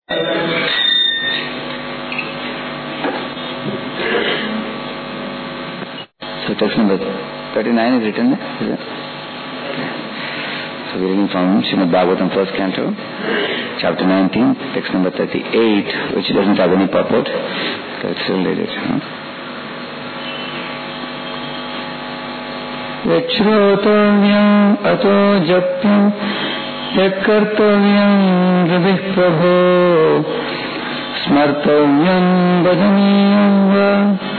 So text number 39 is written there. Is it? So we're reading from Srimad Bhagavatam, first canto, chapter 19, text number 38, which doesn't have any purport. Let's read it. Vichrotavyam ato japyam yakkartavyam ribih prabho smartavyam bhajaniyam va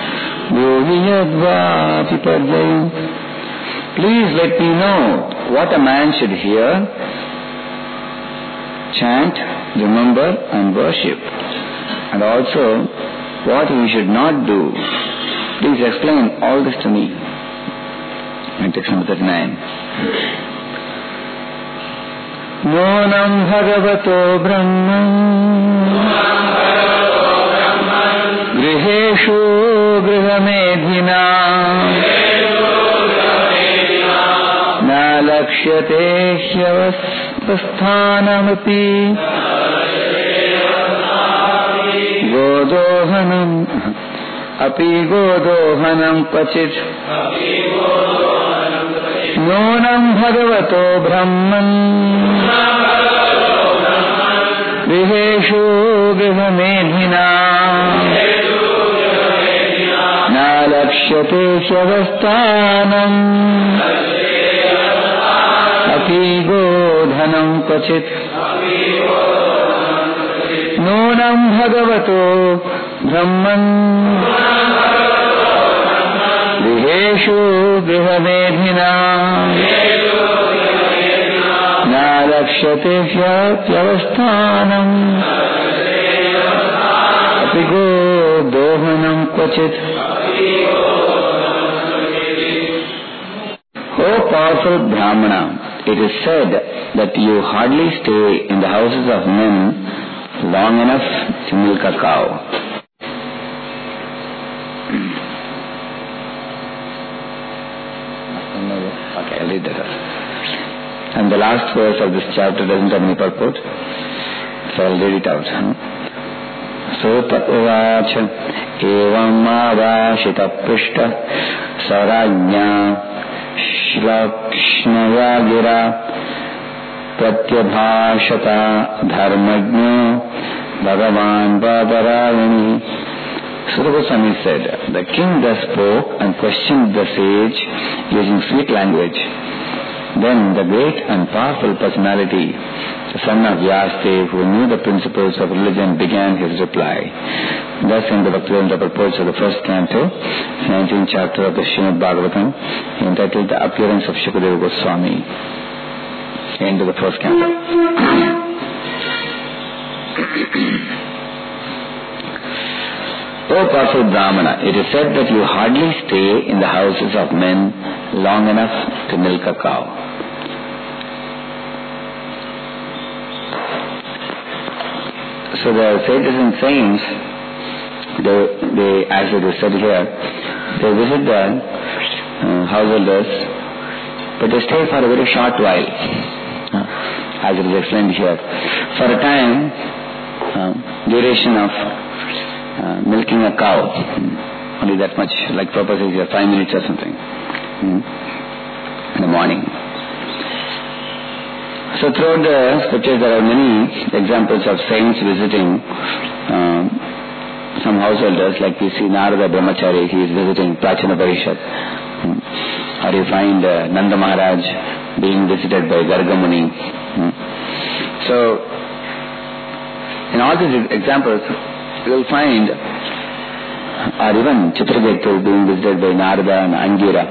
yogiyadva pipadyayam. Please let me know what a man should hear, chant, remember and worship, and also what he should not do. Please explain all this to me. And text number 39. Nonam bhagavato brahman griheshu grihamedhina na lakshyate hyavasthanamapi godohanam api godohanam pachit nonam bhagavato brahman griheshu grihamedhina na lakshyate hyavasthanam api godhanam kvachit nonam bhagavato brahman griheshu grihamedhina na lakshyate hyavasthanam api godohanam kvachit. O powerful Brahmana, it is said that you hardly stay in the houses of men long enough to milk a cow. Okay, I'll read that. And the last verse of this chapter doesn't have any purport, so I'll read it out. Sota uvacha evam avashita prishta sarajnya shlakshnaya gira pratyabhashata dharmajno bhagavan badarayani. Sutta Goswami said, the king thus spoke and questioned the sage using sweet language. Then the great and powerful personality, the son of Vyasadeva, who knew the principles of religion, began his reply. Thus in the Bhaktivedanta purports of the first canto, 19th chapter of the Srimad Bhagavatam, entitled The Appearance of Shukadeva Goswami. End of the first canto. O powerful Brahmana, it is said that you hardly stay in the houses of men long enough to milk a cow. So the sages and saints, they as it is said here, they visit the householders, but they stay for a very short while, as it is explained here. For a time, duration of milking a cow, only that much, like purpose is here, 5 minutes or something, in the morning. So throughout the scriptures there are many examples of saints visiting some householders, like we see Narada Brahmachari, he is visiting Prachina Parishad. Or you find Nanda Maharaj being visited by Garga Muni. So in all these examples you will find, or even Chitraketu being visited by Narada and Angira.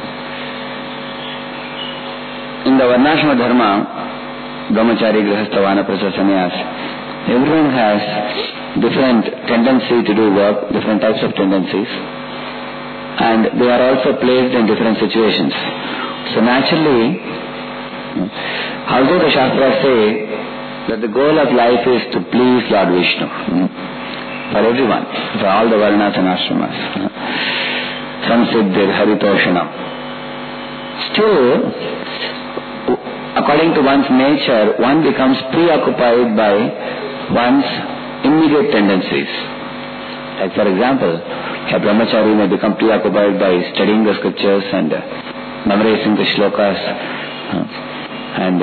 In the Varnashrama Dharma, Brahmachari, Grihastha, Vanaprastha, Sannyas, everyone has different tendency to do work, different types of tendencies, and they are also placed in different situations. So naturally, although the Shastras say that the goal of life is to please Lord Vishnu, for everyone, for all the Varnas and Ashramas, Samsiddhir Haritoshanam, still, according to one's nature, one becomes preoccupied by one's immediate tendencies. Like for example, a brahmachari may become preoccupied by studying the scriptures and memorizing the shlokas and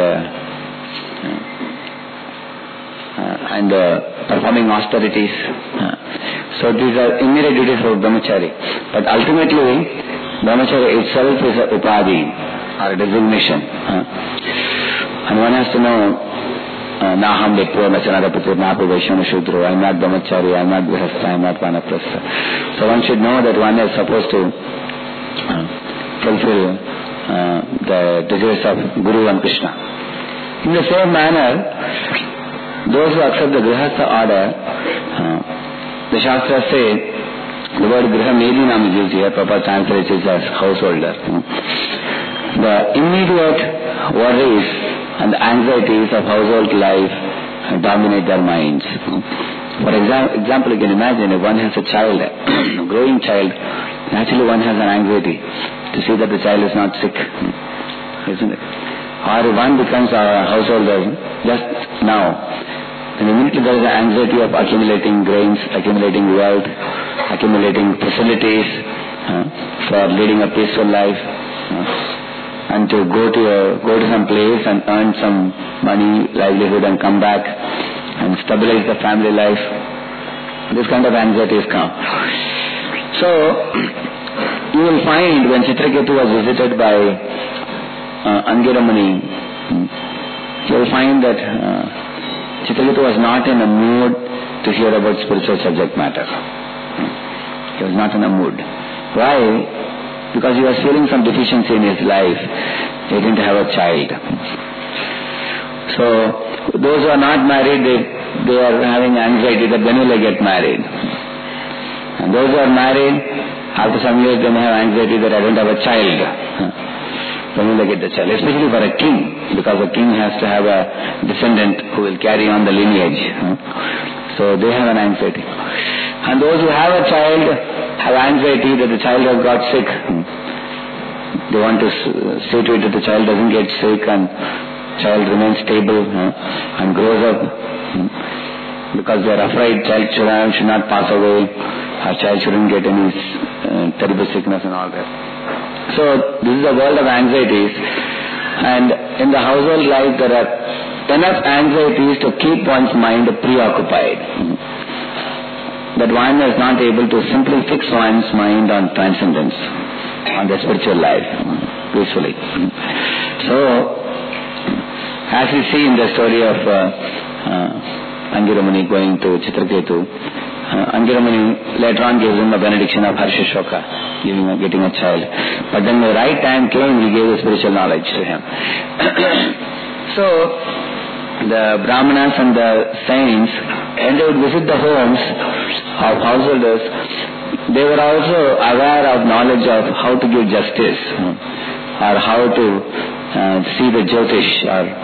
performing austerities. So these are immediate duties for brahmachari. But ultimately, brahmachari itself is a upadhi or a designation. And one has to know, Naham Vipro, Nachanadapitru, Napu Vaishyana Shudro, I am not brahmachari, I am not grihastha, I am not vanaprastha. So one should know that one is supposed to fulfill the desires of Guru and Krishna. In the same manner, those who accept the grihastha order, the Shastras say, the word griha medinam is used here, Prabhupada translates it as householder. The immediate worries and the anxieties of household life dominate their minds. For example, you can imagine if one has a child, a growing child, naturally one has an anxiety to see that the child is not sick, isn't it? Or if one becomes a householder just now, then immediately there is an anxiety of accumulating grains, accumulating wealth, accumulating facilities for leading a peaceful life, and to go to some place and earn some money, livelihood, and come back and stabilize the family life. This kind of anxieties come. So you will find when Chitraketu was visited by Angira Muni, you will find that Chitraketu was not in a mood to hear about spiritual subject matter. He was not in a mood. Why? Because he was feeling some deficiency in his life. He didn't have a child. So those who are not married, they are having anxiety that when will they get married? And those who are married, after some years they may have anxiety that I don't have a child. When will they get the child? Especially for a king, because a king has to have a descendant who will carry on the lineage. So they have an anxiety. And those who have a child have anxiety that the child has got sick. They want to see to it that the child doesn't get sick and child remains stable and grows up, because they are afraid child should not pass away, or child shouldn't get any terrible sickness and all that. So this is a world of anxieties, and in the household life there are enough anxieties to keep one's mind preoccupied, that one is not able to simply fix one's mind on transcendence, on the spiritual life, peacefully. So, as we see in the story of Angira Muni going to Chitraketu, Angira Muni later on gives him a benediction of Harshashoka, getting a child. But then the right time came, he gave the spiritual knowledge to him. So, the Brahmanas and the saints, when they would visit the homes of householders, they were also aware of knowledge of how to give justice, or how to see the Jyotish,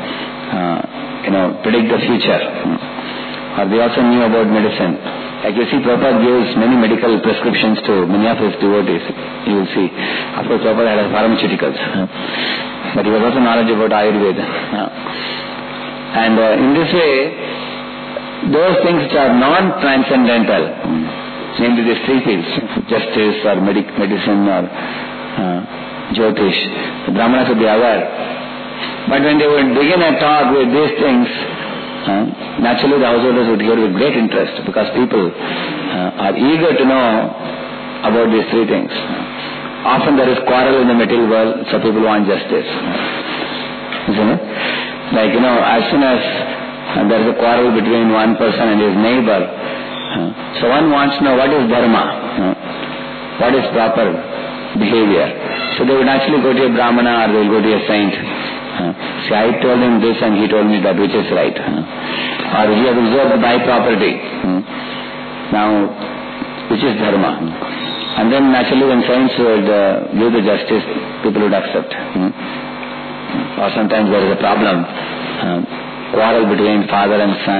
or predict the future. Or they also knew about medicine. Like you see, Prabhupada gives many medical prescriptions to many of his devotees. You will see. Of course, Prabhupada had pharmaceuticals, but he was also knowledgeable about Ayurveda. And in this way, those things which are non-transcendental, namely these three fields, justice or medicine or Jyotish, the Brahmanas would be aware. But when they would begin a talk with these things, naturally the householders would hear with great interest, because people are eager to know about these three things. Often there is quarrel in the material world, so people want justice. Isn't it? Like, as soon as there is a quarrel between one person and his neighbor, so one wants to know what is dharma, what is proper behavior. So they would actually go to a Brahmana, or they will go to a saint. See, I told him this and he told me that, which is right. Or he has observed by property. Now, which is dharma? And then naturally when saints would give the justice, people would accept. Or sometimes there is a problem, quarrel between father and son,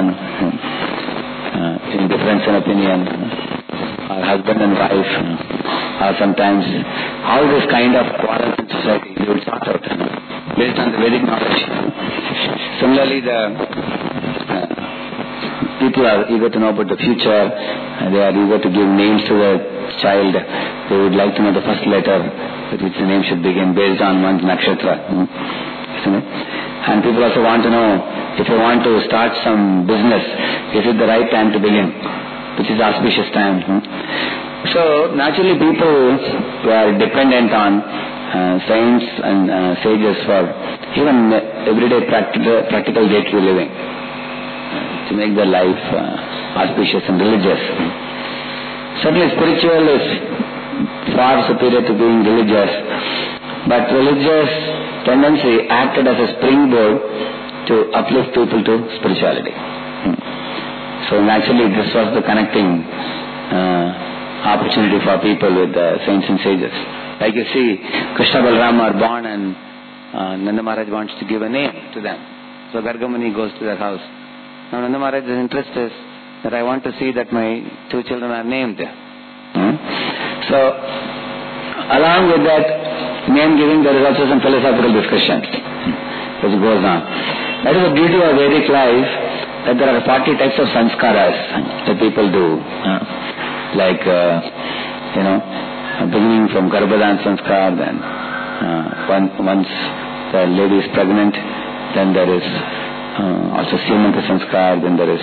in difference in opinion, or husband and wife, or sometimes all this kind of quarrels in society you will sort out based on the Vedic knowledge. Similarly, the people are eager to know about the future. They are eager to give names to the child. They would like to know the first letter with which the name should begin based on one's nakshatra. Isn't it? And people also want to know if you want to start some business, is it the right time to begin? Which is auspicious time. So naturally people who are dependent on saints and sages for even everyday practical day-to-day living to make their life auspicious and religious. Certainly spiritual is far superior to being religious, but religious tendency acted as a springboard to uplift people to spirituality. So naturally this was the connecting opportunity for people with saints and sages. Like you see, Krishna Balram are born and Nanda Maharaj wants to give a name to them. So Gargamuni goes to their house. Now Nanda Maharaj's interest is that I want to see that my two children are named. So along with that name giving, there is also some philosophical discussion which goes on. That is the beauty of Vedic life, that there are 40 types of sanskaras that people do. Like, beginning from Garbhadan sanskar, then once the lady is pregnant, then there is also Simanta sanskar, then there is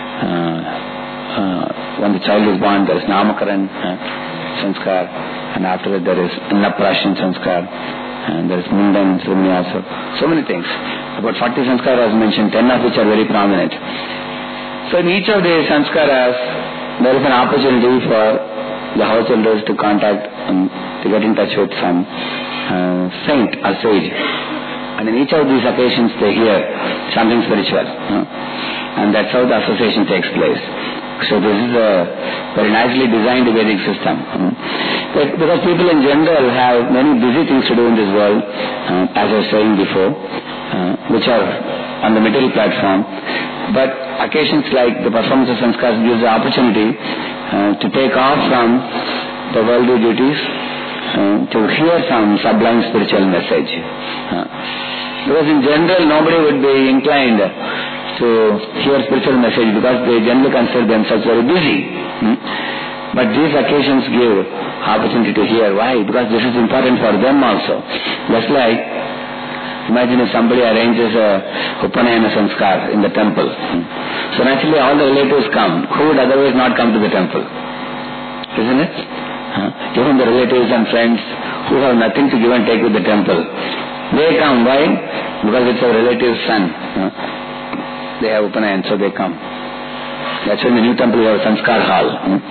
when the child is born, there is Namakaran sanskar, and after that there is Annaprashan sanskar, and there is Mundan ceremony also. So many things. About 40 sanskar was mentioned, 10 of which are very prominent. So in each of these sanskaras, there is an opportunity for the householders to contact and to get in touch with some saint or sage. And in each of these occasions they hear something spiritual. And that's how the association takes place. So this is a very nicely designed Vedic system. Because people in general have many busy things to do in this world, as I was saying before, which are on the material platform. But occasions like the performance of sanskars gives the opportunity to take off from the worldly duties to hear some sublime spiritual message. Because in general nobody would be inclined to hear spiritual message because they generally consider themselves very busy. But these occasions give opportunity to hear. Why? Because this is important for them also. Just like, imagine if somebody arranges a Upanayana sanskar in the temple. So naturally all the relatives come, who would otherwise not come to the temple. Isn't it? Even the relatives and friends who have nothing to give and take with the temple, they come. Why? Because it's a relative's son. They have Upanayana, so they come. That's when the new temple has a sanskar hall.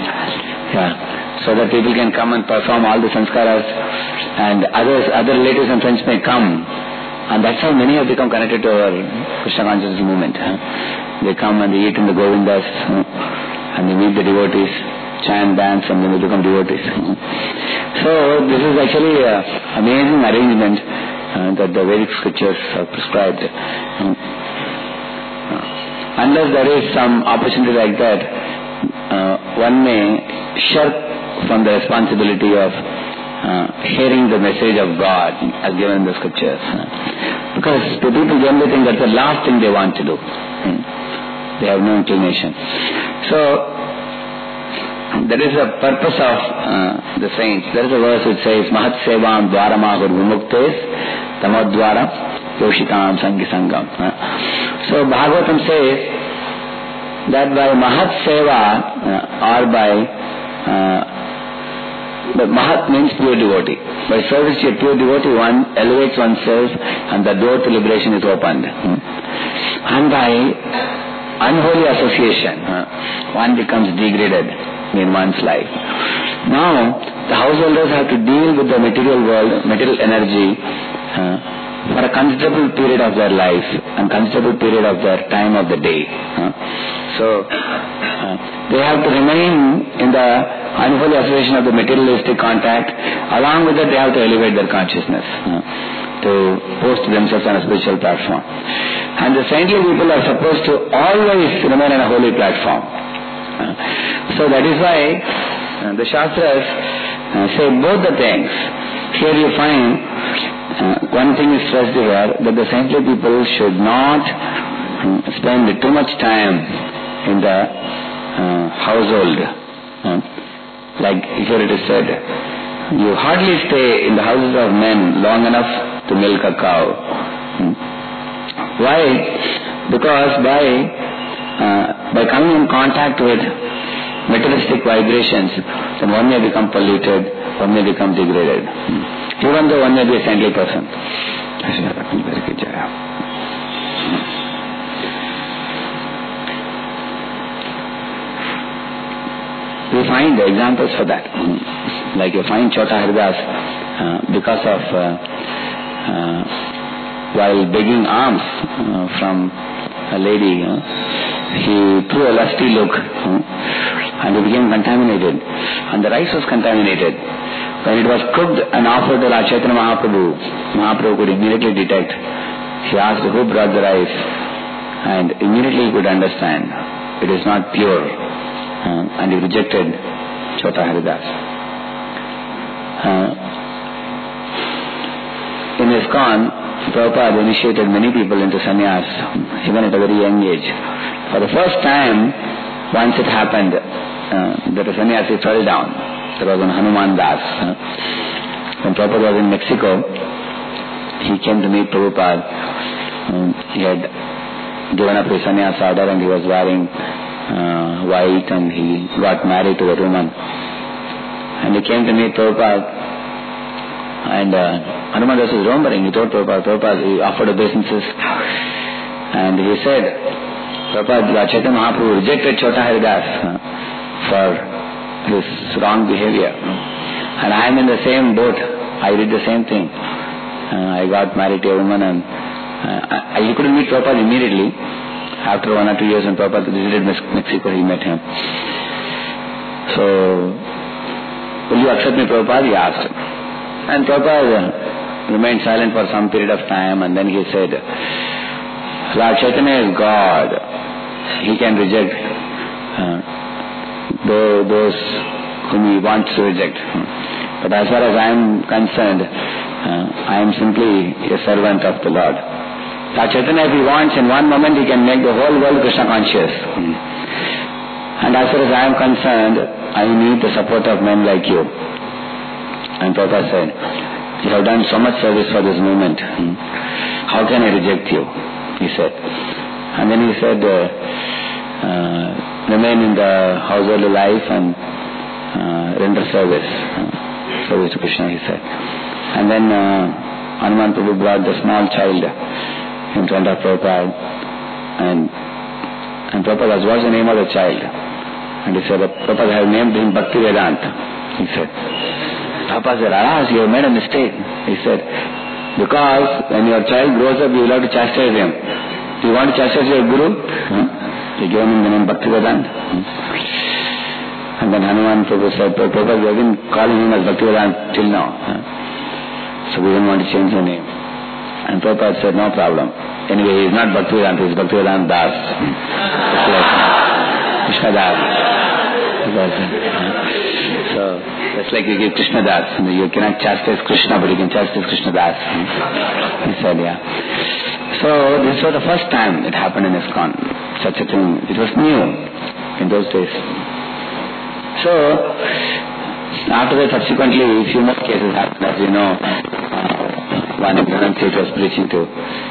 So that people can come and perform all the sanskaras, and other relatives and friends may come. And that's how many have become connected to our Krishna consciousness movement. They come and they eat in the Govindas, and they meet the devotees, chant, dance, and then they become devotees. So this is actually an amazing arrangement that the Vedic scriptures have prescribed. Unless there is some opportunity like that, one may shirk from the responsibility of hearing the message of God as given in the scriptures. Because the people generally think that's the last thing they want to do. They have no inclination. So, that is the purpose of the saints. There is a verse which says, Mahat Sevam Dvaramahur Vimuktes Tamadvara Yoshitam Sangi Sangam. So Bhagavatam says that by Mahat Seva or by Mahat means pure devotee. By service to a pure devotee, one elevates oneself and the door to liberation is opened. And by unholy association, one becomes degraded in one's life. Now, the householders have to deal with the material world, material energy, for a considerable period of their life and considerable period of their time of the day. So, they have to remain in the unholy association of the materialistic contact. Along with that, they have to elevate their consciousness to post themselves on a spiritual platform. And the saintly people are supposed to always remain on a holy platform. So that is why the Shastras say both the things. Here you find one thing is stressed here, that the saintly people should not spend too much time in the household. Like here it is said, you hardly stay in the houses of men long enough to milk a cow. Why? Because by coming in contact with materialistic vibrations, then one may become polluted, one may become degraded, even though one may be a saintly person. Very good job. We find examples for that. Like you find Chota Haridas, because of while begging alms from a lady, he threw a lusty look and he became contaminated, and the rice was contaminated. When it was cooked and offered to Chaitanya Mahaprabhu could immediately detect. He asked who brought the rice, and immediately he could understand it is not pure, and he rejected Chota Haridas. In ISKCON, Prabhupada initiated many people into sannyas, even at a very young age. For the first time, once it happened that a sannyasi fell down. There was one Hanuman Das. When Prabhupada was in Mexico, he came to meet Prabhupada. He had given up his sannyas order and he was wearing white, and he got married to a woman. And he came to meet Prabhupada, and Hanuman Das was remembering. He told Prabhupada, he offered obeisances, and he said, Prabhupada, Chaitanya Mahaprabhu rejected Chota Haridas for his wrong behavior, and I am in the same boat. I did the same thing. I got married to a woman, and he couldn't meet Prabhupada immediately. After 1 or 2 years when Prabhupada visited Mexico, he met him. So, will you accept me, Prabhupada? He asked. And Prabhupada remained silent for some period of time, and then he said, Lord Chaitanya is God. He can reject those whom he wants to reject. But as far as I am concerned, I am simply a servant of the Lord. Lord Chaitanya, if he wants, in one moment he can make the whole world Krishna conscious. And as far as I am concerned, I need the support of men like you. And Prabhupada said, you have done so much service for this movement. How can I reject you? He said. And then he said, remain in the household life and render service. Service to Krishna, he said. And then Hanuman Prabhu brought the small child in front of Prabhupada, and Prabhupada asked, what's the name of the child? And he said, Prabhupada has named him Bhakti Vedanta. He said. Prabhupada said, alas, you have made a mistake. He said, because when your child grows up, you will have to chastise him. Do you want to chastise your guru? You give him the name Bhakti Vedanta. And then Hanuman Prabhu said, Prabhupada, we have been calling him as Bhakti Vedanta till now. So we don't want to change the name. And Prabhupada said, no problem. Anyway, he is not Bhakti Vedanta, he is Bhakti Vedanta Das. It's like Krishna Das. So, that's like you give Krishna Das. You cannot chastise Krishna, but you can chastise Krishna Das. He said, yeah. So, this was the first time it happened in ISKCON. Such a thing. It was new in those days. So, after that, subsequently, a few more cases happened. As you know, one in Ranamseth was preaching to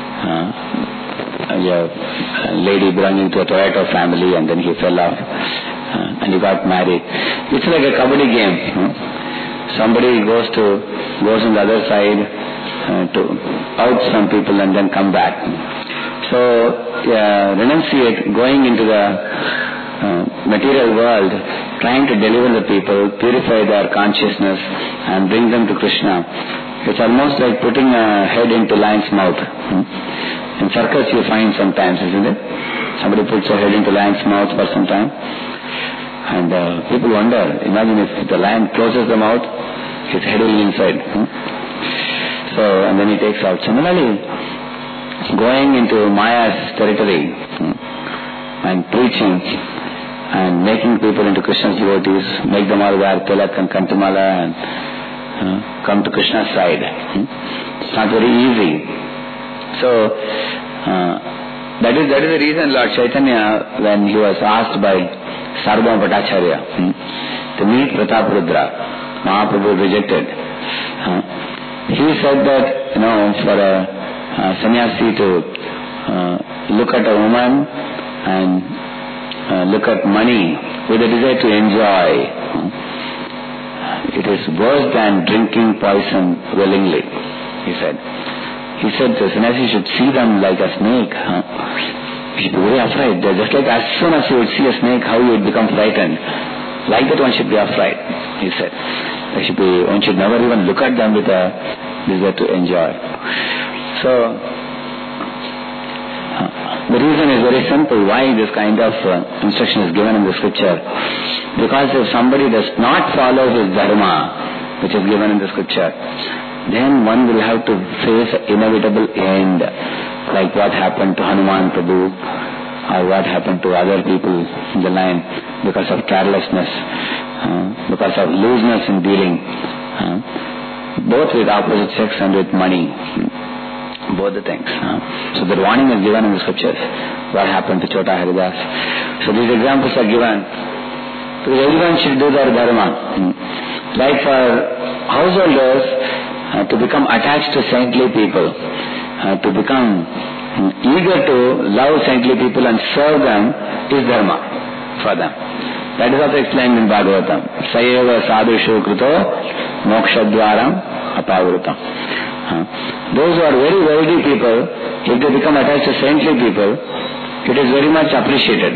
a lady belonging to a Toyota family, and then he fell off and he got married. It's like a kabaddi game. Somebody goes on the other side to out some people and then come back. So, renunciate, going into the material world, trying to deliver the people, purify their consciousness and bring them to Krishna. It's almost like putting a head into lion's mouth. In circus you find sometimes, isn't it? Somebody puts a head into lion's mouth for some time. And people wonder, imagine if the lion closes the mouth, his head will be inside. So, and then he takes out. Similarly, going into Maya's territory and preaching and making people into Krishna's devotees, make them all wear tilak and kantamala and come to Krishna's side. It's not very easy. So, That is the reason Lord Chaitanya, when he was asked by Sarvabhauma Bhattacharya to meet Prataparudra, Mahaprabhu rejected. He said that, for a sannyasi to look at a woman and look at money with a desire to enjoy, it is worse than drinking poison willingly, he said. He said the sannyasi should see them like a snake. He should be very afraid. Just like as soon as you would see a snake, how you would become frightened. Like that one should be afraid, he said. One should never even look at them with a desire to enjoy. So, the reason is very simple why this kind of instruction is given in the scripture. Because if somebody does not follow his dharma, which is given in the scripture, then one will have to face an inevitable end, like what happened to Hanuman Prabhu, or what happened to other people in the line because of carelessness, because of looseness in dealing, both with opposite sex and with money. Both the things. So the warning is given in the scriptures. What happened to Chota Haridas? So these examples are given. So everyone should do their dharma. Like for householders, to become attached to saintly people, to become eager to love saintly people and serve them is dharma for them. That is also explained in Bhagavatam. Sayeva sadhushu kruto mokshadwaram apavrutam. Those who are very wealthy people, if they become attached to saintly people, it is very much appreciated.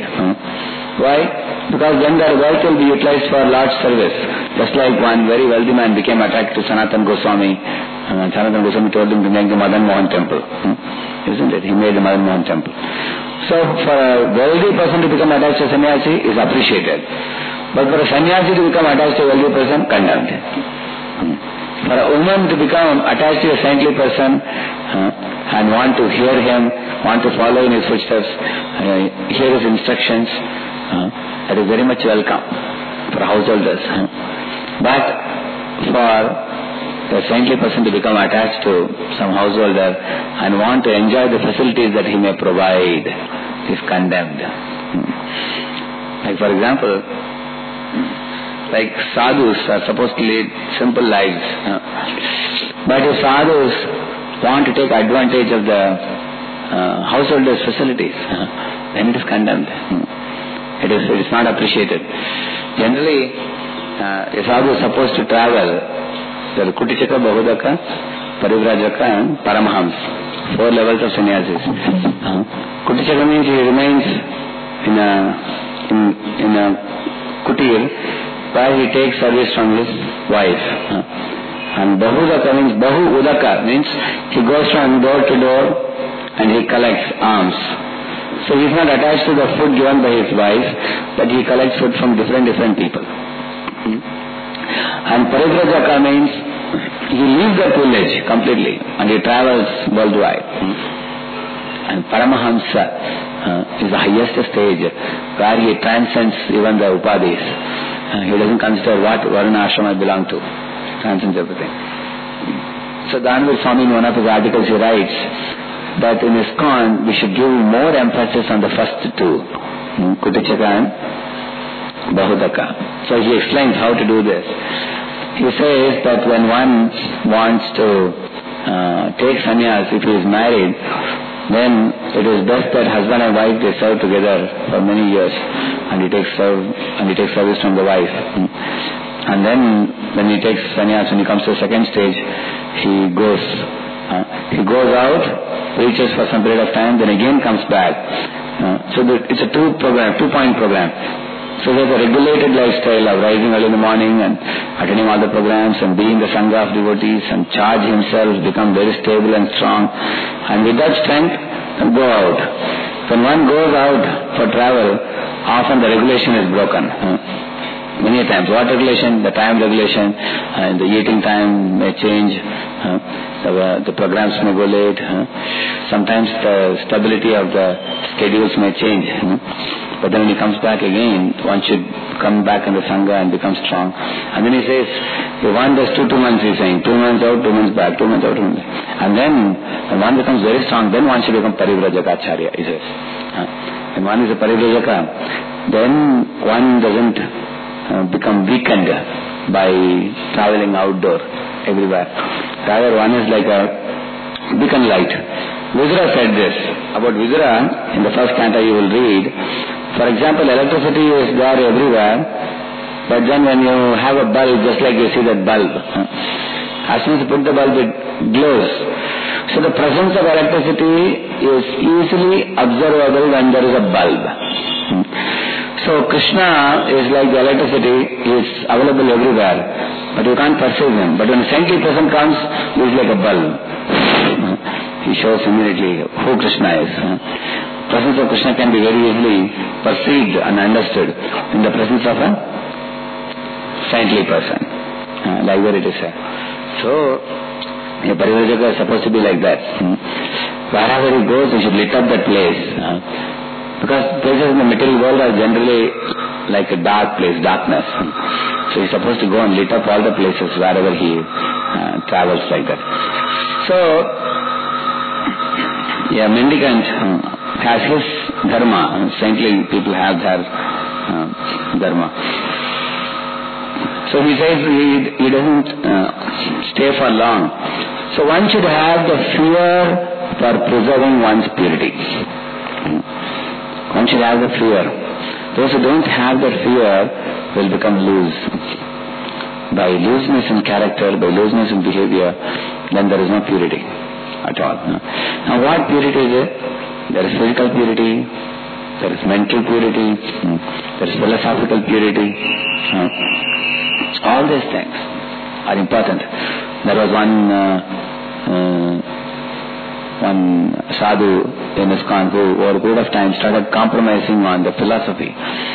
Why? Because then their wealth will be utilized for large service. Just like one very wealthy man became attached to Sanatana Goswami, and Sanatana Goswami told him to make the Madan Mohan temple. Isn't it? He made the Madan Mohan temple. So for a wealthy person to become attached to a sannyasi is appreciated. But for a sannyasi to become attached to a wealthy person, condemned. For a woman to become attached to a saintly person and want to hear him, want to follow in his footsteps, hear his instructions, that is very much welcome for householders. But for a saintly person to become attached to some householder and want to enjoy the facilities that he may provide is condemned. Like for example, like sadhus are supposed to lead simple lives. But if sadhus want to take advantage of the householders' facilities, then it is condemned. It is not appreciated. Generally, a sadhu is supposed to travel. There are Kutichaka, Bahudaka, Parivrajaka and Paramahams. 4 levels of sannyasis. Kutichaka means he remains in a kutir, where he takes service from his wife. And Bahudaka means Bahu Udaka means he goes from door to door and he collects alms. So he is not attached to the food given by his wife, but he collects food from different people. And Parivrajaka means he leaves the village completely and he travels worldwide. And Paramahamsa is the highest stage where he transcends even the upadhis. He doesn't consider what Varna Ashrama belong to. Transcends everything. So Dhanavir Swami in one of his articles he writes that in ISKCON we should give more emphasis on the first 2, Kutichaka and Bahudaka. So he explains how to do this. He says that when one wants to take sannyas, if he is married, then it is best that husband and wife they serve together for many years, and he takes service from the wife. And then when he takes sannyas, when he comes to the second stage, he goes out, preaches for some period of time, then again comes back. So it's a 2-point program. So there's a regulated lifestyle of rising early in the morning and attending all the programs and being the sangha of devotees and charge himself, become very stable and strong. And with that strength, go out. When one goes out for travel, often the regulation is broken. Many times. What regulation? The time regulation, and the eating time may change, The programs may go late. Sometimes the stability of the schedules may change. But then when he comes back again, one should come back in the Sangha and become strong. And then he says, if one does 2 months, he's saying, 2 months out, 2 months back, 2 months out, 2 months. And then when one becomes very strong, then one should become Parivrajaka Acharya, he says. When one is a Parivrajaka, then one doesn't become weakened by traveling outdoor everywhere. Rather, one is like a beacon light. Visura said this. About Visura, in the first canto you will read, for example, electricity is there everywhere, but then when you have a bulb, just like you see that bulb, as soon as you put the bulb, it glows. So the presence of electricity is easily observable when there is a bulb. So Krishna is like the electricity, he is available everywhere, but you can't perceive him. But when a saintly person comes, he is like a bulb. He shows immediately who Krishna is. Presence of Krishna can be very easily perceived and understood in the presence of a saintly person, like where it is said. So, a Parivrajaka is supposed to be like that. Wherever he goes, he should lit up that place. Because places in the material world are generally like a dark place, darkness. So he's supposed to go and lit up all the places wherever he travels like that. So, mendicant has his dharma, saintly people have their dharma. So he says he doesn't stay for long. So one should have the fear for preserving one's purity. One should have the fear. Those who don't have that fear will become loose. By looseness in character, by looseness in behavior, then there is no purity at all. Now what purity is it? There is physical purity, there is mental purity, there is philosophical purity. All these things are important. There was one sadhu in ISKCON who over a period of time started compromising on the philosophy.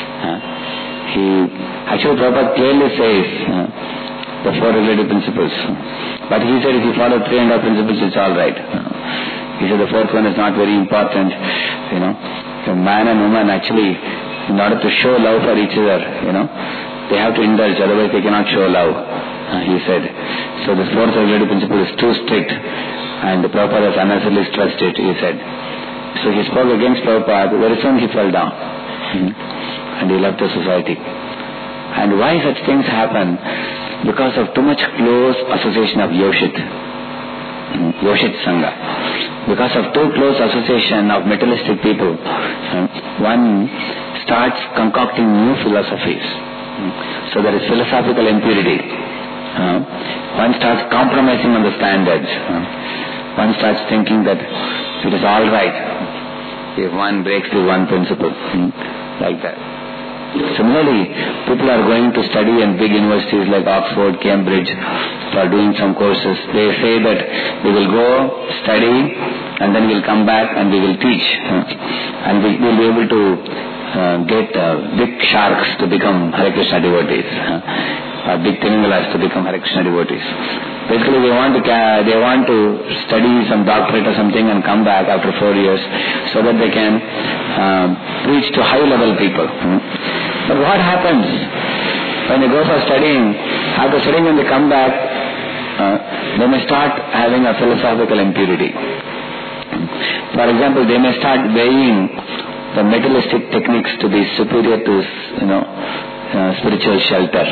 Prabhupada clearly says the 4 relative principles. But he said if you follow 3 and a half principles, it's all right. He said the 4th one is not very important. The man and woman actually, in order to show love for each other, they have to indulge, otherwise they cannot show love. He said. So the 4th relative principle is too strict, and the Prabhupada has unnecessarily stressed it, he said. So he spoke against Prabhupada. Very soon he fell down. And he left the society. And why such things happen? Because of too much close association of Yoshit Sangha. Because of too close association of materialistic people, one starts concocting new philosophies. So there is philosophical impurity. One starts compromising on the standards. One starts thinking that it is all right if one breaks the one principle. Like that. Similarly, people are going to study in big universities like Oxford, Cambridge, for doing some courses. They say that we will go study and then we'll come back and we will teach. And we will be able to get big sharks to become Hare Krishna devotees. Big Timingalas to become Hare Krishna devotees. Basically, they want to study some doctorate or something and come back after 4 years so that they can preach to high-level people. But what happens when they go for studying? After studying, when they come back, they may start having a philosophical impurity. For example, they may start weighing the materialistic techniques to be superior to, spiritual shelter.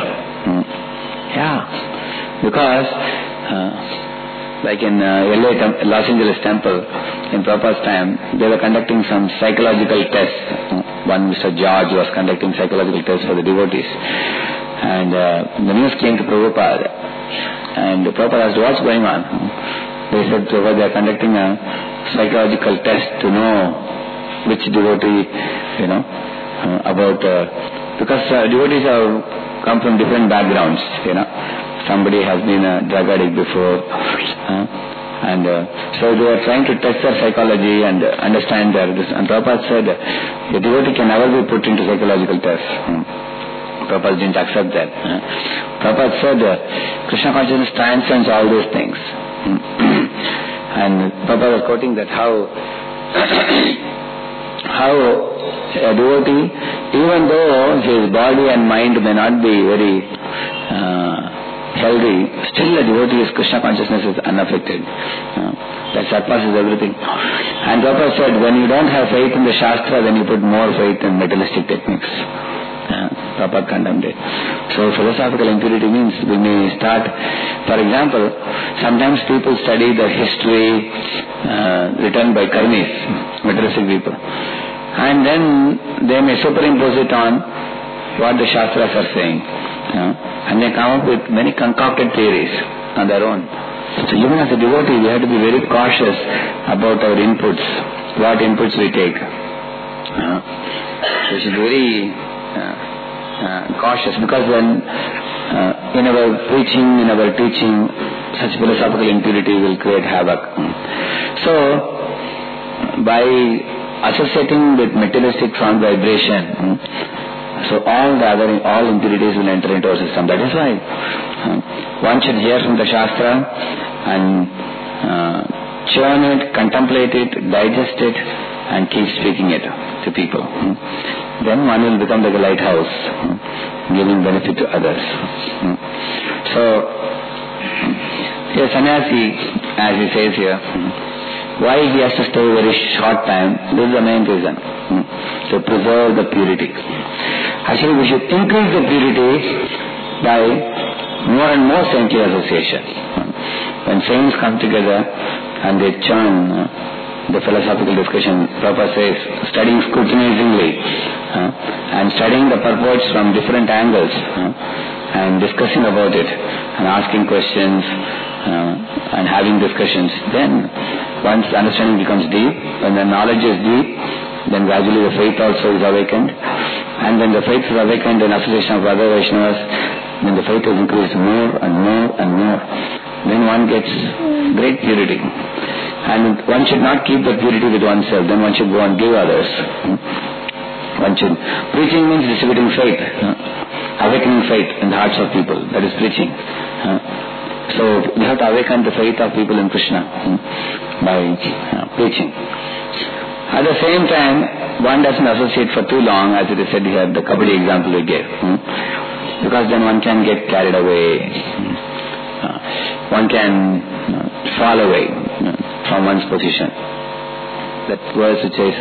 Because like in Los Angeles temple, in Prabhupada's time, they were conducting some psychological tests. One Mr. George was conducting psychological tests for the devotees. And the news came to Prabhupada. And Prabhupada asked, what's going on? They said, Prabhupada, they are conducting a psychological test to know which devotee, because devotees have come from different backgrounds, Somebody has been a drug addict before, so they are trying to test their psychology and understand this. And Prabhupada said, the devotee can never be put into psychological tests. Prabhupada didn't accept that. Prabhupada said, Krishna consciousness transcends all those things. And Papa was quoting that how a devotee, even though his body and mind may not be very healthy, still a devotee's Krishna consciousness is unaffected. That surpasses everything. And Papa said, when you don't have faith in the Shastra, then you put more faith in materialistic techniques. Papa condemned it. So philosophical impurity means we may start, for example, sometimes people study the history written by karmis, materialistic people, and then they may superimpose it on what the Shastras are saying, and they come up with many concocted theories on their own. So even as a devotee, we have to be very cautious about our inputs, what inputs we take. We should be very cautious, because when in our preaching, in our teaching, such philosophical impurity will create havoc. So, by associating with materialistic sound vibration, so all impurities will enter into our system. That is why one should hear from the Shastra and churn it, contemplate it, digest it, and keep speaking it to people. Then one will become like a lighthouse, giving benefit to others. So, a sannyasi, as he says here, why he has to stay a very short time, this is the main reason, to preserve the purity. Actually, we should increase the purity by more and more saintly association. When saints come together and they churn the philosophical discussion, Prabhupada says, studying scrutinizingly and studying the purports from different angles and discussing about it and asking questions and having discussions, then once understanding becomes deep, when the knowledge is deep, then gradually the faith also is awakened, and when the faith is awakened in association of other Vaishnavas, then the faith is increased more and more and more. Then one gets great purity. And one should not keep the purity with oneself, then one should go and give others. Preaching means distributing faith, awakening faith in the hearts of people. That is preaching. So we have to awaken the faith of people in Krishna by preaching. At the same time, one doesn't associate for too long, as it is said here, the Kabaddi example we gave. Because then one can get carried away. One can fall away from one's position. That verse which says,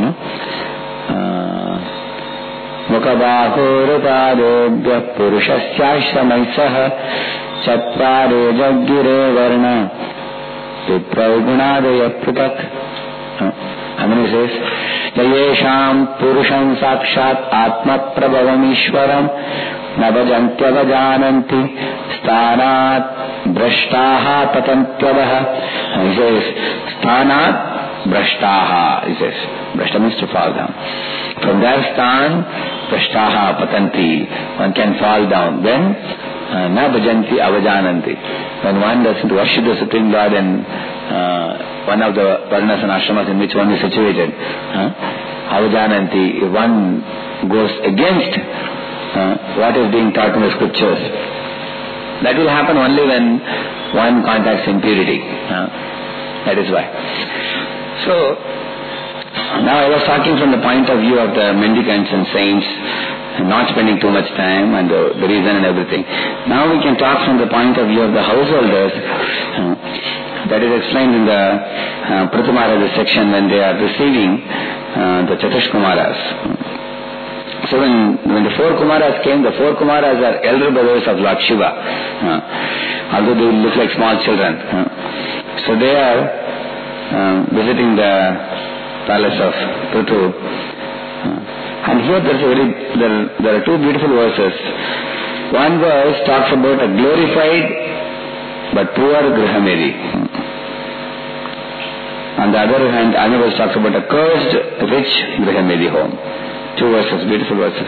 Mukhabahurpadobhya purushasyaashramaisaha chatvare jaggire varna vipraugunadaya prutak. And then he says, Yayesham purusham sakshat atma prabhavam ishwaram navajantyavajananti sthanat brashtaha patantyavaha. And he says, sthanat brashtaha. He says, brashta means to fall down. From that sthan, brashtaha patanti. One can fall down. Then, na bhajanti avajananti. When one doesn't worship the Supreme Lord in one of the varnas and ashramas in which one is situated, avajananti, if one goes against what is being taught in the scriptures, that will happen only when one contacts impurity. That is why. So, now I was talking from the point of view of the mendicants and saints, not spending too much time and the reason and everything. Now we can talk from the point of view of the householders. That is explained in the Prithumara section when they are receiving the Chatush Kumaras. So when the four Kumaras came, the four Kumaras are elder brothers of Lord Shiva, although they look like small children. So they are visiting the palace of Prithu. And here there are two beautiful verses. One verse talks about a glorified but poor Grihamedi. On the other hand, another verse talks about a cursed rich Grihamedi home. Two verses, beautiful verses.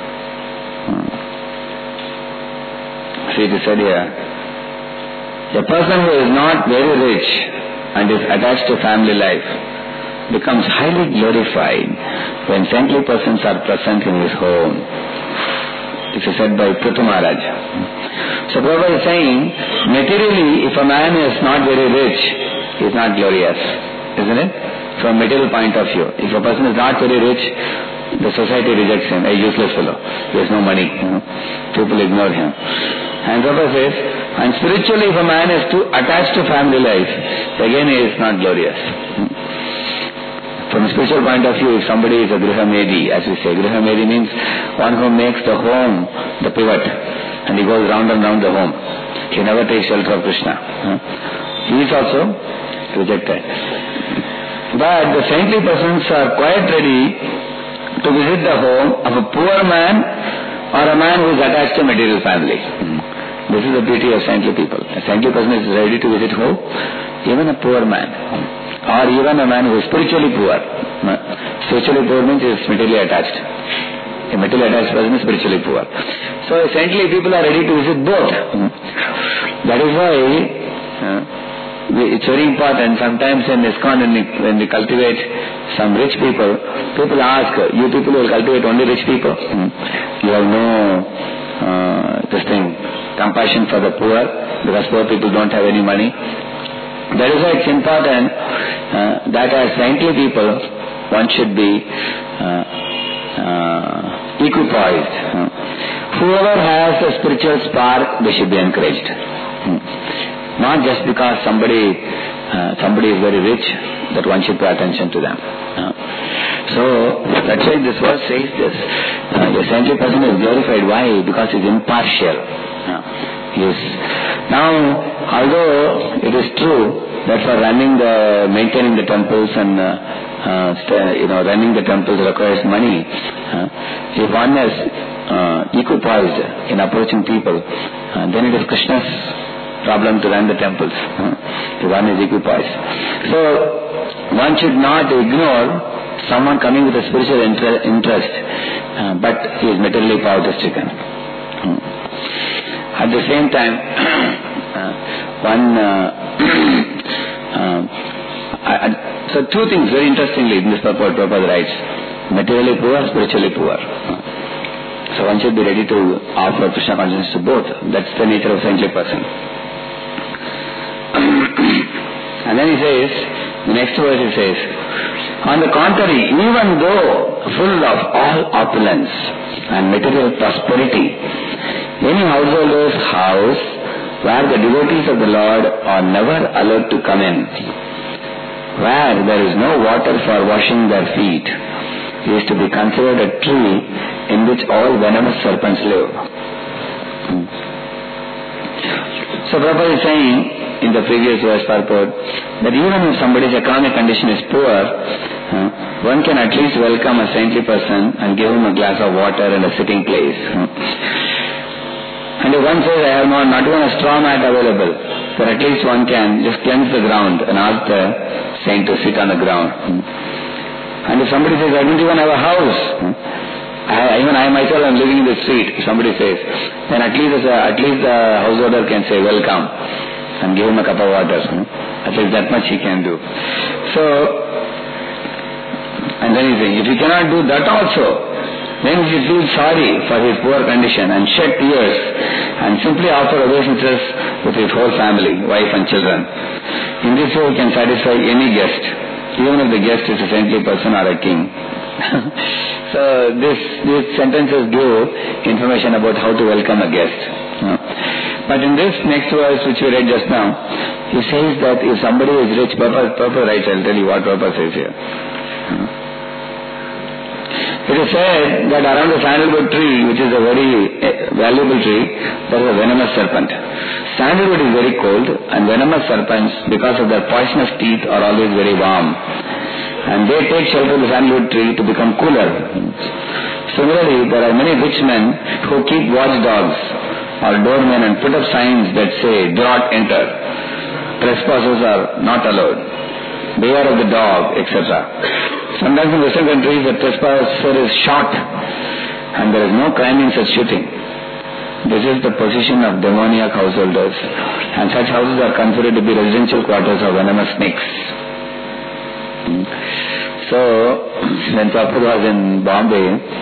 See, it is said here, a person who is not very rich and is attached to family life becomes highly glorified when saintly persons are present in his home. This is said by Prithu Maharaj. So Prabhupada is saying, materially, if a man is not very rich, he is not glorious, isn't it? From a material point of view. If a person is not very rich, the society rejects him, a useless fellow. He has no money. People ignore him. And Prabhupada says, and spiritually if a man is too attached to family life, again he is not glorious. From a spiritual point of view, if somebody is a Grihamedi, as we say, Grihamedi means one who makes the home the pivot, and he goes round and round the home. He never takes shelter of Krishna. He is also rejected. But the saintly persons are quite ready to visit the home of a poor man or a man who is attached to a material family. This is the beauty of saintly people. A saintly person is ready to visit who? Even a poor man. Or even a man who is spiritually poor. Spiritually poor means he is materially attached. A materially attached person is spiritually poor. So saintly people are ready to visit both. That is why it's very important. Sometimes in ISKCON when we cultivate some rich people ask, you people will cultivate only rich people? You have no compassion for the poor, because poor people don't have any money. That is why it's important that as saintly people, one should be equipoised. Whoever has a spiritual spark, they should be encouraged. Not just because somebody is very rich, that one should pay attention to them. So that's why this verse says this. A saintly person is glorified. Why? Because he is impartial. Yes. Now, although it is true that for maintaining the temples and running the temples requires money, if one is equipoised in approaching people, then it is Krishna's problem to run the temples. If one is equipoised. So one should not ignore someone coming with a spiritual interest, but he is materially poverty-stricken. At the same time, so two things very interestingly in this purport, Prabhupada writes, materially poor, spiritually poor. So one should be ready to offer Krishna consciousness to both. That's the nature of a saintly person. And then he says, the next verse he says, on the contrary, even though full of all opulence and material prosperity, any householder's house where the devotees of the Lord are never allowed to come in, where there is no water for washing their feet, is to be considered a tree in which all venomous serpents live. So Prabhupada is saying in the previous verse purport that even if somebody's economic condition is poor, one can at least welcome a saintly person and give him a glass of water and a sitting place. And if one says, I have not even a straw mat available, then at least one can just cleanse the ground and ask the saint to sit on the ground. And if somebody says, I don't even have a house, even I myself am living in the street, if somebody says, then at least the householder can say, welcome, and give him a cup of water. At least that much he can do. So, and then he says, if he cannot do that also, then he should feel sorry for his poor condition and shed tears and simply offer obeisances with his whole family, wife and children. In this way he can satisfy any guest, even if the guest is a saintly person or a king. So these sentences give information about how to welcome a guest. But in this next verse which we read just now, he says that if somebody is rich, Prabhupada writes, I'll tell you what Prabhupada says here. It is said that around the sandalwood tree, which is a very valuable tree, there is a venomous serpent. Sandalwood is very cold, and venomous serpents, because of their poisonous teeth, are always very warm. And they take shelter of the sandalwood tree to become cooler. Similarly, there are many rich men who keep watchdogs or doormen and put up signs that say, do not enter, trespassers are not allowed, beware of the dog, etc. Sometimes in Western countries, the trespasser is shot and there is no crime in such shooting. This is the position of demoniac householders, and such houses are considered to be residential quarters of venomous snakes. So, when Prabhupada was in Bombay,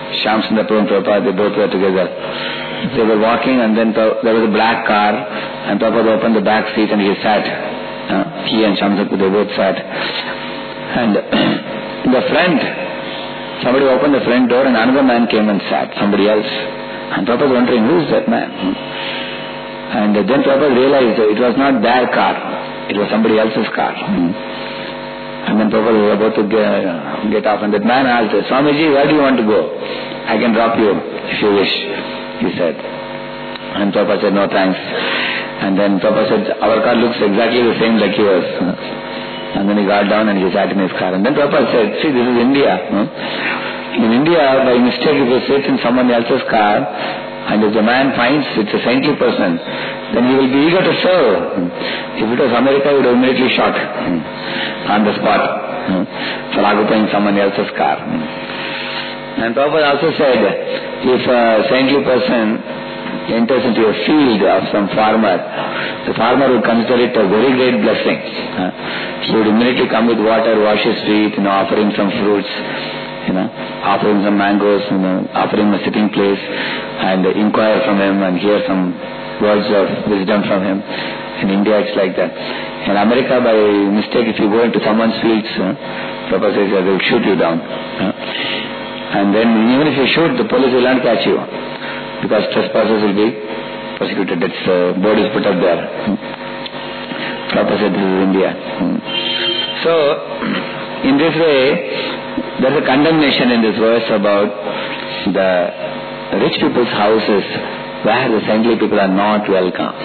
Shyamsundar Prabhupada, they both were together. They were walking, and then there was a black car, and Prabhupada opened the back seat and he sat. He and Shyamsundar, they both sat. And in the front, somebody opened the front door and another man came and sat, somebody else. And Prabhupada was wondering, who is that man? And then Prabhupada realized that it was not their car, it was somebody else's car. And then Prabhupada was about to get off, and that man asked, Swamiji, where do you want to go? I can drop you if you wish, he said. And Prabhupada said, no thanks. And then Prabhupada said, our car looks exactly the same like yours. And then he got down and he sat in his car. And then Prabhupada said, see, this is India. In India, by mistake, if you sit in someone else's car, and if the man finds it's a saintly person, then he will be eager to serve. If it was America, he would have immediately shot on the spot for occupying someone else's car. And Prabhupada also said, if a saintly person enters into a field of some farmer, the farmer would consider it a very great blessing. He would immediately come with water, wash his feet, offer him some fruits, offer him some mangoes, offer him a sitting place, and inquire from him and hear some words of wisdom from him. In India, it's like that. In America, by mistake, if you go into someone's fields, Prabhupada says they will shoot you down. And then even if you shoot, the police will not catch you, because trespassers will be prosecuted. Its board is put up there. Prabhupada said this is India. So, in this way, there is a condemnation in this verse about the rich people's houses where the saintly people are not welcome.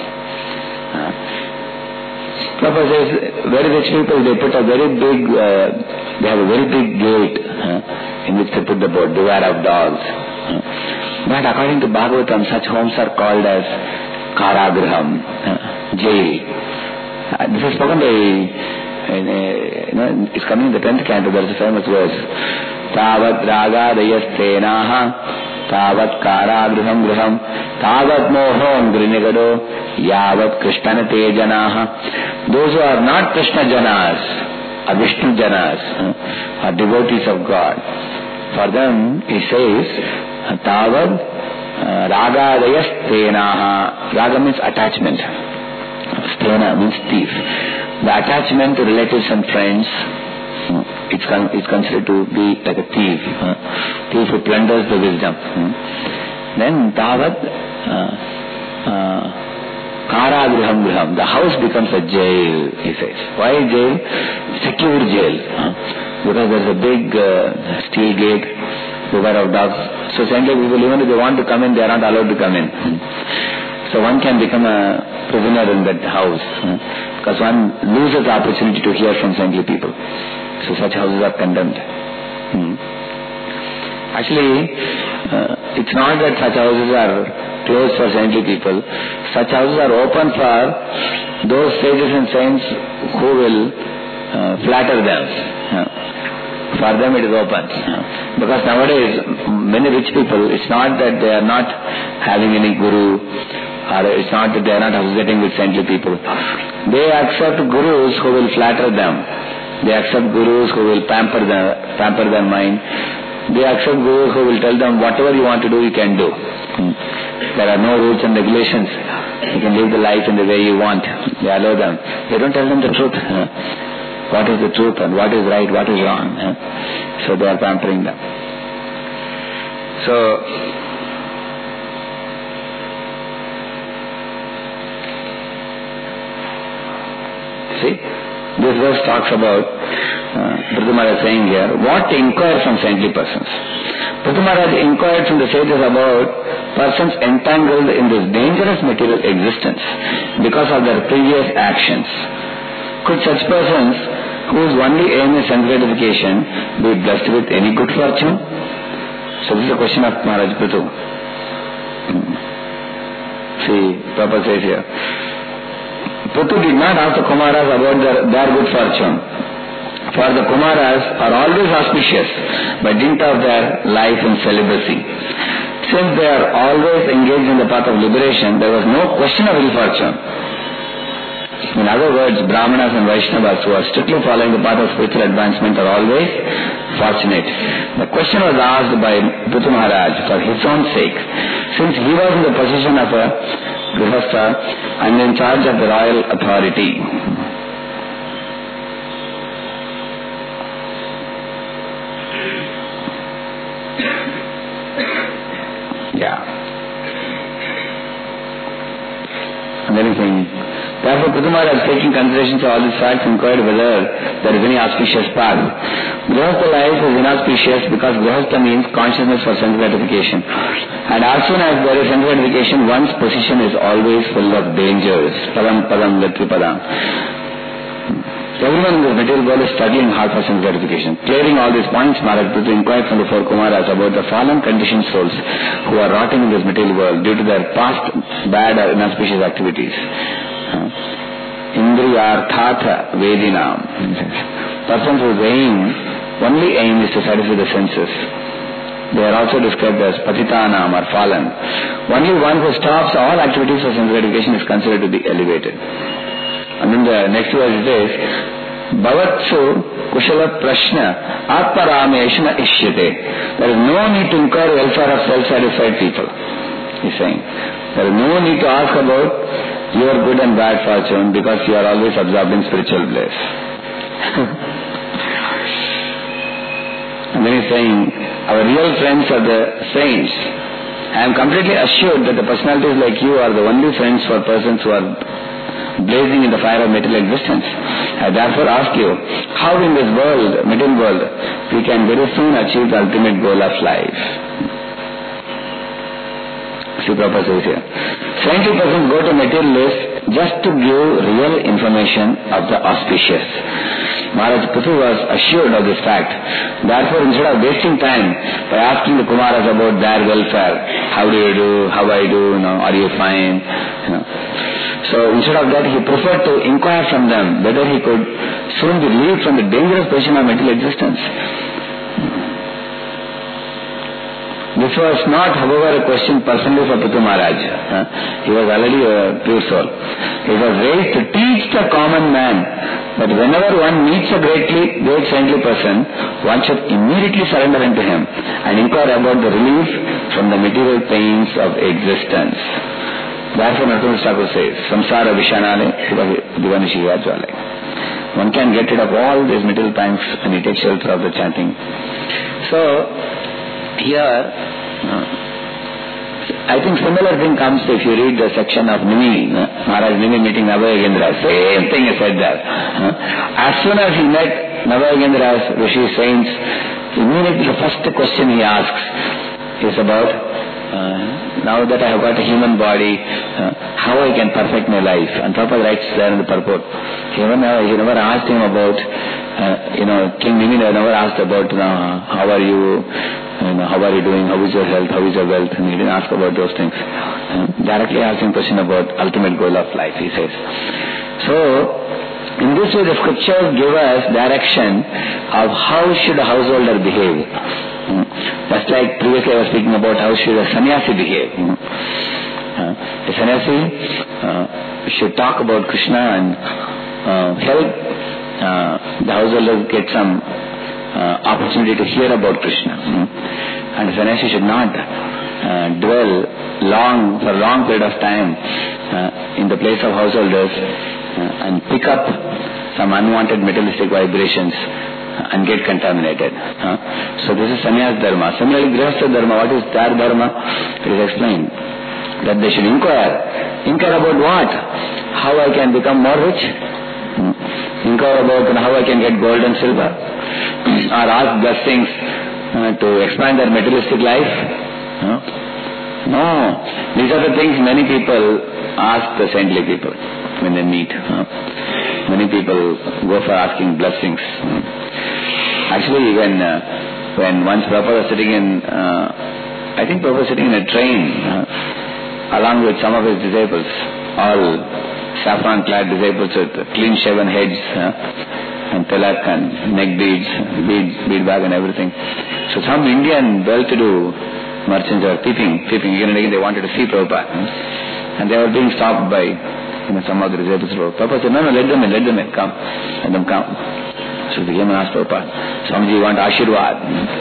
Prabhupada says, very rich people, they put a very big, they have a very big gate in which they put the board, beware of dogs. But according to Bhagavatam, such homes are called as Karagraham, jail. This is spoken by, it's coming in the 10th canto, there is a famous verse. Tavat raga dayastenaha, tavat karagraham graham, tavat mohom grinigado, yavat krishnanate janaha. Those who are not Krishna janas, are Vishnu janas, are devotees of God. For them, he says, Tavad raga dayastenaha. Raga means attachment. Stena means thief. The attachment to relatives and friends, it's considered to be like a thief. Thief who plunders the wisdom. Then Tavad Karagraham graham. The house becomes a jail, he says. Why jail? Secure jail. Because there's a big steel gate, beware of dogs. So saintly people, even if they want to come in, they are not allowed to come in. So one can become a prisoner in that house, because one loses the opportunity to hear from saintly people. So such houses are condemned. Actually, it's not that such houses are closed for saintly people. Such houses are open for those sages and saints who will flatter them. For them it is open. Because nowadays, many rich people, it's not that they are not having any guru, or it's not that they are not associating with saintly people. They accept gurus who will flatter them. They accept gurus who will pamper their mind. They accept gurus who will tell them whatever you want to do, you can do. There are no rules and regulations. You can live the life in the way you want. They allow them. They don't tell them the truth. What is the truth and what is right, what is wrong. So they are pampering them. So, see, this verse talks about, Prithu Maharaj saying here, what to inquire from saintly persons. Prithu Maharaj inquired from the sages about persons entangled in this dangerous material existence because of their previous actions. Could such persons, whose only aim is sense gratification, be blessed with any good fortune? So this is a question of Maharaj Prithu. See, Prabhupada says here, Prithu did not ask the Kumaras about their good fortune. For the Kumaras are always auspicious by dint of their life in celibacy. Since they are always engaged in the path of liberation, there was no question of ill fortune. In other words, Brahmanas and Vaishnavas who are strictly following the path of spiritual advancement are always fortunate. The question was asked by Prithu Maharaj for his own sake, since he was in the position of a Grihastha and in charge of the royal authority. And then he's saying, therefore Prithu Maharaj, taking consideration of all these facts, inquired whether there is any auspicious path. Grihastha life is inauspicious because Grihastha means consciousness for sense gratification. And as soon as there is sense gratification, one's position is always full of dangers. Padam padam latri padam. Everyone in this material world is struggling hard for sense gratification. Clearing all these points, Maharaj Prithu inquired from the four Kumaras about the fallen conditioned souls who are rotting in this material world due to their past bad or inauspicious activities. Indriyarthatha vedina. Persons whose only aim is to satisfy the senses. They are also described as patitanam or fallen. Only one who stops all activities for sense gratification is considered to be elevated. And then the next verse it is, Bhavatsu Kushala Prashna Atparameshna Ishyate. There is no need to inquire welfare of self-satisfied people. He's saying, there is no need to ask about your good and bad fortune because you are always absorbed in spiritual bliss. And then he's saying, our real friends are the saints. I am completely assured that the personalities like you are the only friends for persons who are blazing in the fire of material existence. I therefore ask you, how in this world, material world, we can very soon achieve the ultimate goal of life? See, Prabhupada says here, 70% go to materialists just to give real information of the auspicious. Maharaj Prithu was assured of this fact. Therefore, instead of wasting time by asking the Kumaras about their welfare, how do you do, how I do, are you fine, so instead of that, he preferred to inquire from them whether he could soon be relieved from the dangerous position of material existence. This was not, however, a question personally for Prithu Maharaj. He was already a pure soul. He was raised to teach the common man that whenever one meets a great saintly person, one should immediately surrender unto him and inquire about the relief from the material pains of existence. Therefore, Narottam Thakur says, Samsara Vishanale Divanishi Vajwale. One can get rid of all these material pangs when he takes shelter of the chanting. So, here, I think similar thing comes if you read the section of Nimi, Maharaj Nimi meeting Navayogendra. Same thing is said there. As soon as he met Navayogendra's Rishi saints, immediately the first question he asks is about, now that I have got a human body, how I can perfect my life. And Prabhupada writes there in the purport, he never asked him about, King Nimi never asked about, how are you, how are you doing, how is your health, how is your wealth, and he didn't ask about those things. Directly asked him a question about ultimate goal of life, he says. So, in this way the scriptures give us direction of how should a householder behave. Just like previously I was speaking about how should a sannyasi behave. A sannyasi should talk about Krishna and help the householder get some opportunity to hear about Krishna. And a sannyasi should not dwell for a long period of time in the place of householders and pick up some unwanted materialistic vibrations and get contaminated. So this is sannyas dharma. Similarly, grihastha dharma, what is their dharma? It is explained that they should inquire. Inquire about what? How I can become more rich? Inquire about how I can get gold and silver? Or ask blessings to expand their materialistic life? No. These are the things many people ask the saintly people when they meet. Many people go for asking blessings. Actually, when once Prabhupada was sitting in, I think Prabhupada was sitting in a train along with some of his disciples, all saffron-clad disciples with clean-shaven heads and tilak and neck bead bag and everything. So some Indian well-to-do merchants were peeping again and again. They wanted to see Prabhupada. And they were being stopped by some of the disciples wrote. Prabhupada said, no, let them in, come. Let them come. So they came and asked Prabhupada, Swamiji, you want Ashirwad?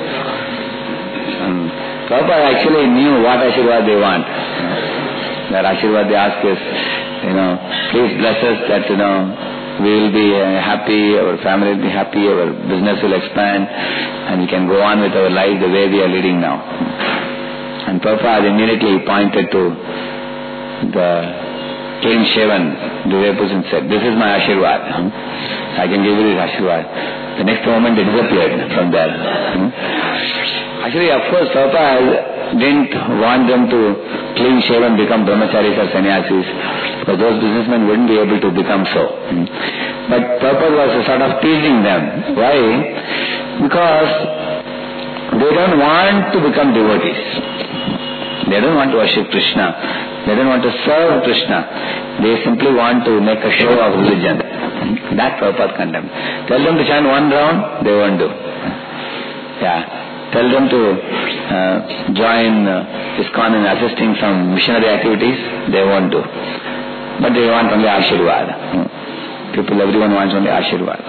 Prabhupada actually knew what Ashirwad they want. That Ashirwad they ask is, please bless us that, we will be happy, our family will be happy, our business will expand, and we can go on with our life the way we are leading now. And Prabhupada immediately pointed to the clean shaven disciples and said, this is my Ashirwad. I can give you this Ashirwad. The next moment it disappeared from there. Actually, of course, Prabhupada didn't want them to clean shaven become brahmacharis or sannyasis, because those businessmen wouldn't be able to become so. But Prabhupada was sort of teasing them. Why? Because they don't want to become devotees. They don't want to worship Krishna. They don't want to serve Krishna. They simply want to make a show of religion. That Prabhupada condemned. Tell them to chant one round, they won't do. Tell them to join ISKCON in assisting some missionary activities, they won't do. But they want only Ashirwad. Everyone wants only Ashirwad.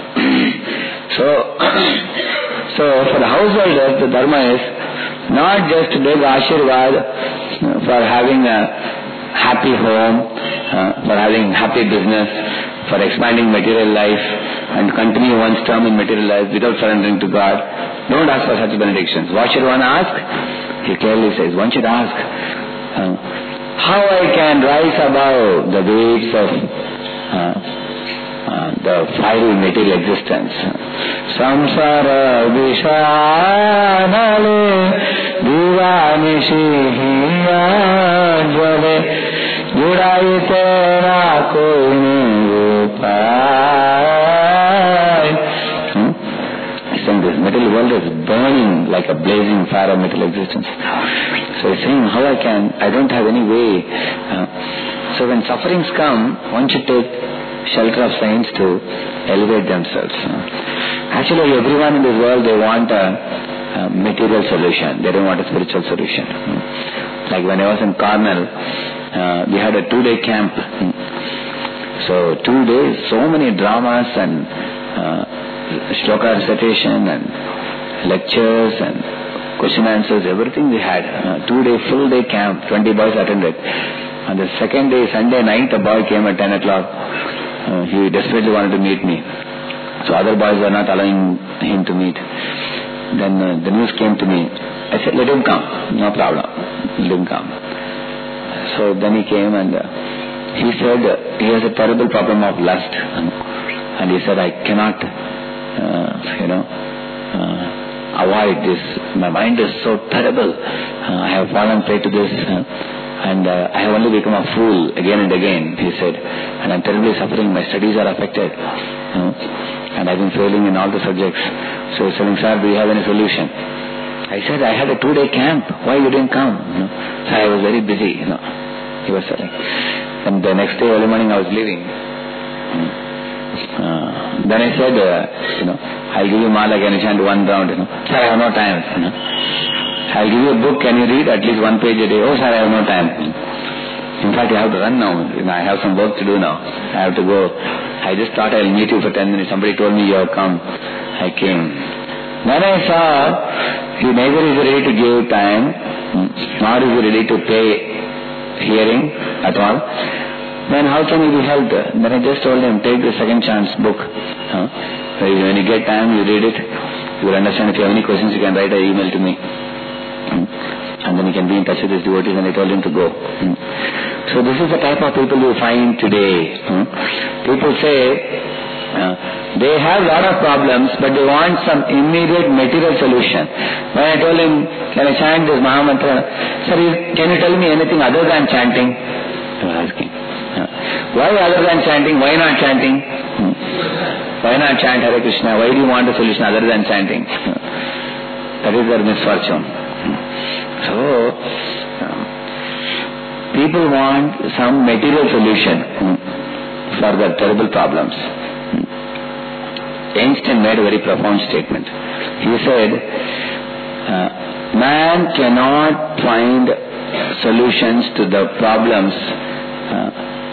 So for the householders, the dharma is not just to beg Ashirwad for having a happy home, for having happy business, for expanding material life, and continue one's term in material life without surrendering to God. Don't ask for such benedictions. What should one ask? He clearly says, one should ask, how I can rise above the waves of the fiery material existence. Samsara vishanale divanishi hiyajale judai tera koi this material world is burning like a blazing fire of material existence. So he's saying, I don't have any way. So when sufferings come, one should take shelter of saints to elevate themselves. Actually, everyone in this world, they want a material solution. They don't want a spiritual solution. Like when I was in Cornell, we had a 2-day camp. So 2 days, so many dramas and shloka recitation and lectures and question answers, everything we had. 2-day, full-day camp, 20 boys attended. On the second day, Sunday night, a boy came at 10 o'clock. He desperately wanted to meet me. So other boys were not allowing him to meet. Then the news came to me. I said, let him come, no problem. Let him come. So then he came and he said he has a terrible problem of lust. And he said, I cannot avoid this. My mind is so terrible. I have fallen prey to this, and I have only become a fool again and again, he said. And I'm terribly suffering. My studies are affected. And I've been failing in all the subjects. So he's saying, sir, do you have any solution? I said, I had a 2-day camp. Why you didn't come? So I was very busy, he was saying. And the next day, early morning, I was leaving. Then I said, I'll give you mala, can you chant one round? Sir, I have no time. I'll give you a book, can you read at least 1 page a day? Oh, sir, I have no time. In fact, I have to run now. I have some work to do now. I have to go. I just thought I'll meet you for 10 minutes. Somebody told me you have come. I came. Then I saw he neither is ready to give time, nor is he ready to pay hearing at all. Then how can he be helped? Then I just told him, take the Second Chance book. When you get time, you read it. You will understand. If you have any questions, you can write an email to me. And then you can be in touch with his devotees. And I told him to go. So this is the type of people you find today. People say they have a lot of problems, but they want some immediate material solution. When I told him, can I chant this Mahamantra? Sir, can you tell me anything other than chanting? I was asking. Why other than chanting? Why not chanting? Why not chant Hare Krishna? Why do you want a solution other than chanting? That is their misfortune. So, people want some material solution for their terrible problems. Einstein made a very profound statement. He said, man cannot find solutions to the problems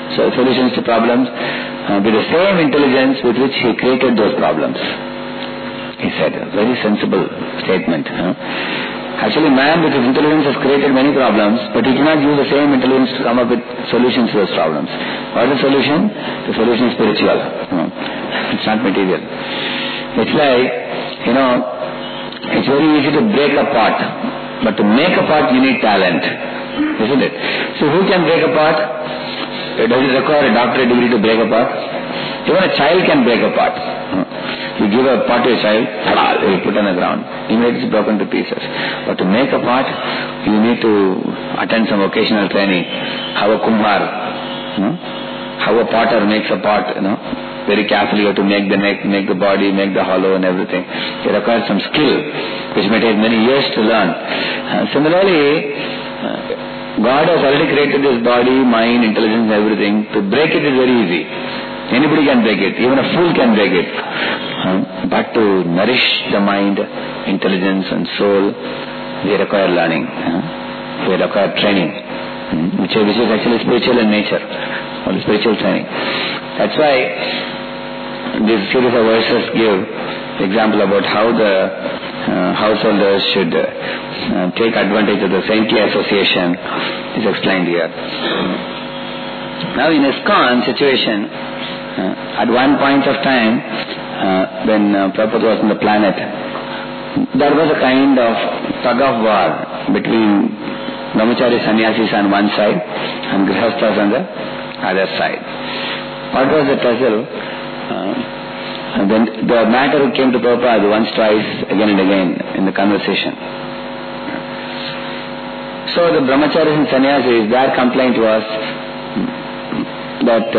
So solutions to problems with the same intelligence with which he created those problems. He said, a very sensible statement. Actually, man with his intelligence has created many problems, but he cannot use the same intelligence to come up with solutions to those problems. What is the solution? The solution is spiritual. It's not material. It's like, it's very easy to break a pot, but to make a pot you need talent, isn't it? So who can break a pot? Does it require a doctorate degree to break a pot? Even a child can break a pot. You give a pot to a child, he will put on the ground. Immediately it's broken to pieces. But to make a pot, you need to attend some vocational training. How a kumbhar, how a potter makes a pot, very carefully you have to make the neck, make the body, make the hollow and everything. It requires some skill, which may take many years to learn. Similarly, God has already created this body, mind, intelligence, everything. To break it is very easy. Anybody can break it. Even a fool can break it. But to nourish the mind, intelligence and soul, we require learning. We require training, which is actually spiritual in nature, or the spiritual training. That's why this series of verses give example about how the householders should take advantage of the saintly association is explained here. Now in ISKCON situation, at one point of time, when Prabhupada was on the planet, there was a kind of tug of war between brahmachari sannyasis on one side and grihasthas on the other side. What was the tussle? Then the matter came to Prabhupada once, twice, again and again in the conversation. So the brahmacharis and sannyasis, their complaint was that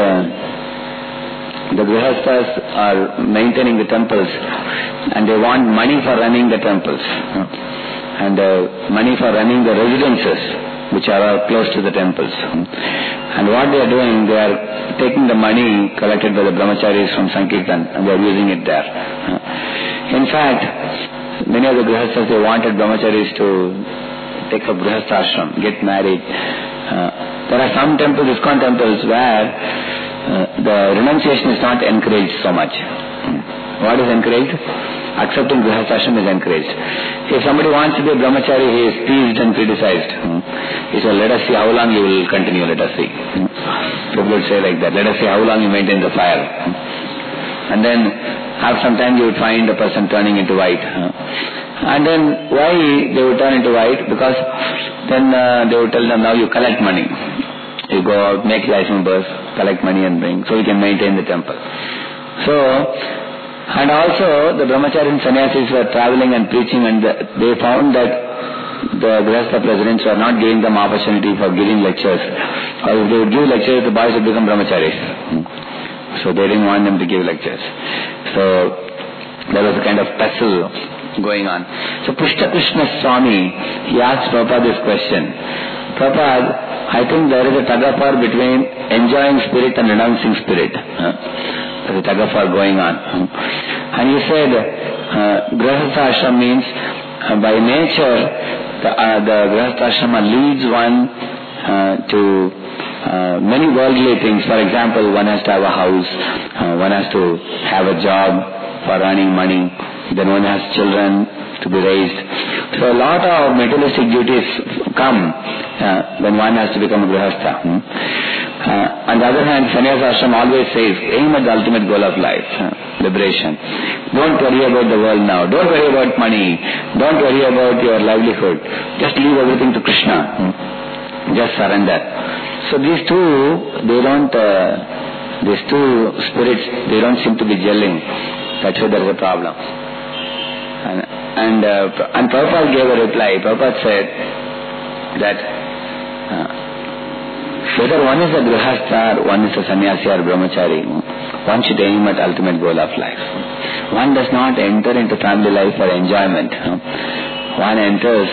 the grihasthas are maintaining the temples and they want money for running the temples and money for running the residences which are close to the temples. And what they are doing, they are taking the money collected by the brahmacharis from Sankirtan and they are using it there. In fact, many of the grihasthas, they wanted brahmacharis to take up grihastha ashram, get married. There are some temples, ISKCON temples, where the renunciation is not encouraged so much. What is encouraged? Accepting grihastha ashram is encouraged. If somebody wants to be a brahmachari, he is teased and criticized. He says, let us see how long you will continue, let us see. People would say like that, let us see how long you maintain the fire. And then after some time you would find a person turning into white. And then why they would turn into white? Because then they would tell them, now you collect money. You go out, make life members, collect money and bring, so you can maintain the temple. So, and also the brahmachari and sannyasis were traveling and preaching, and they found that the grihastha presidents were not giving them opportunity for giving lectures. Or if they would give lectures, the boys would become brahmacharis. So they didn't want them to give lectures. So there was a kind of tussle going on. So Pushta Krishna Swami, he asked Prabhupada this question. Prabhupada, I think there is a tug of war between enjoying spirit and renouncing spirit. There is a tug of war going on. And he said, grihastha ashram means, by nature, the grihastha ashrama leads one to many worldly things. For example, one has to have a house, one has to have a job for earning money, then one has children to be raised. So a lot of materialistic duties come when one has to become a grihastha. On the other hand, sannyasa ashram always says, aim at the ultimate goal of life, liberation. Don't worry about the world now. Don't worry about money. Don't worry about your livelihood. Just leave everything to Krishna. Just surrender. So these two spirits, they don't seem to be gelling. That's why there is a problem. And Prabhupada gave a reply. Prabhupada said that whether one is a grihastha or one is a sannyasi or brahmachari, one should aim at ultimate goal of life. One does not enter into family life for enjoyment. One enters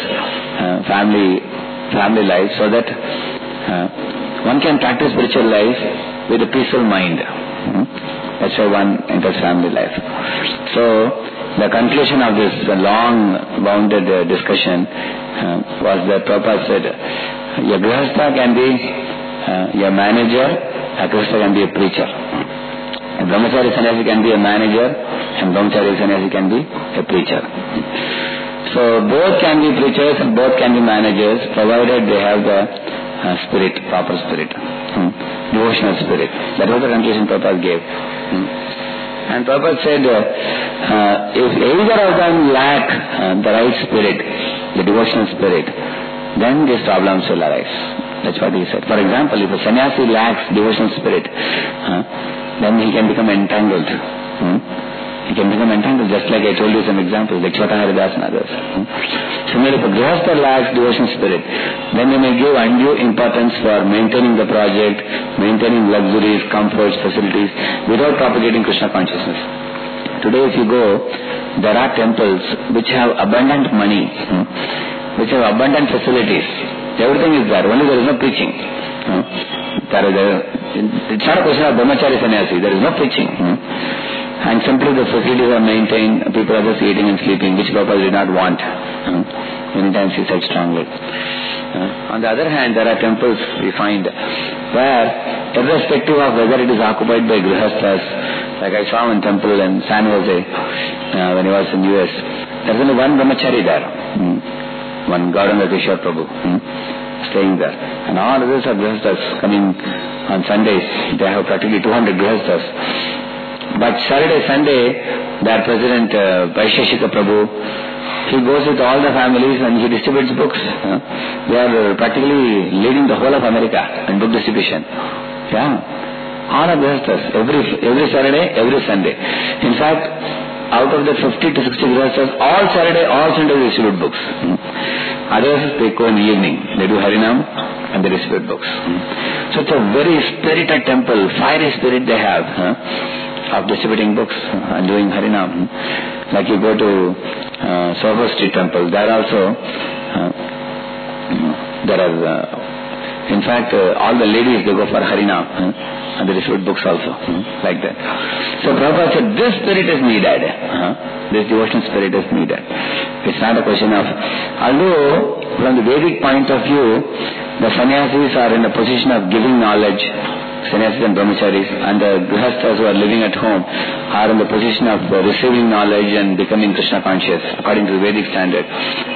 family life so that one can practice spiritual life with a peaceful mind. That's why one enters family life. So the conclusion of this long bounded discussion was that Prabhupada said, your grihastha can be your manager A grihastha can be a preacher. A brahmachari sannyasi can be a manager, and brahmachari sannyasi can be a preacher. So both can be preachers and both can be managers, provided they have the spirit, proper spirit, devotional spirit. That was the conclusion Prabhupada gave. And Prabhupada said, if either of them lack the right spirit, the devotional spirit, then these problems will arise. That's what he said. For example, if a sannyasi lacks devotional spirit, then he can become entangled. He can become entangled, just like I told you some examples, like Chota Haridas and others. Similarly, if a grihastha lacks devotional spirit, then they may give undue importance for maintaining the project, maintaining luxuries, comforts, facilities, without propagating Krishna consciousness. Today, if you go, there are temples which have abundant money, which have abundant facilities. Everything is there, only there is no preaching. It's not a question of brahmachari sannyasi, there is no preaching. And simply the facilities are maintained, people are just eating and sleeping, which Prabhupada did not want. Many times he said strongly. On the other hand, there are temples we find where, irrespective of whether it is occupied by grihasthas, like I saw one temple in San Jose when I was in US, there is only one brahmachari there, one Gauranga Kishore Prabhu, staying there. And all others are grihasthas coming on Sundays. They have practically 200 grihasthas. But Saturday, Sunday, their president, Vaisheshika Prabhu, he goes with all the families and he distributes books. They are practically leading the whole of America in book distribution. All of grihasthas, every Saturday, every Sunday. In fact, out of the 50 to 60 grihasthas, all Saturday, all Sunday they distribute books. Others, they go in the evening. They do Harinam and they distribute books. So it's a very spirited temple, fiery spirit they have. Of distributing books and doing Harinam. Like you go to Soho Street Temple, there also there are in fact all the ladies, they go for Harinam and they distribute books also, like that. So Prabhupada said this spirit is needed, this devotional spirit is needed. It's not a question of, although from the Vedic point of view the sannyasis are in a position of giving knowledge, sannyasis and brahmacharis, and the grihasthas who are living at home are in the position of receiving knowledge and becoming Krishna conscious according to the Vedic standard.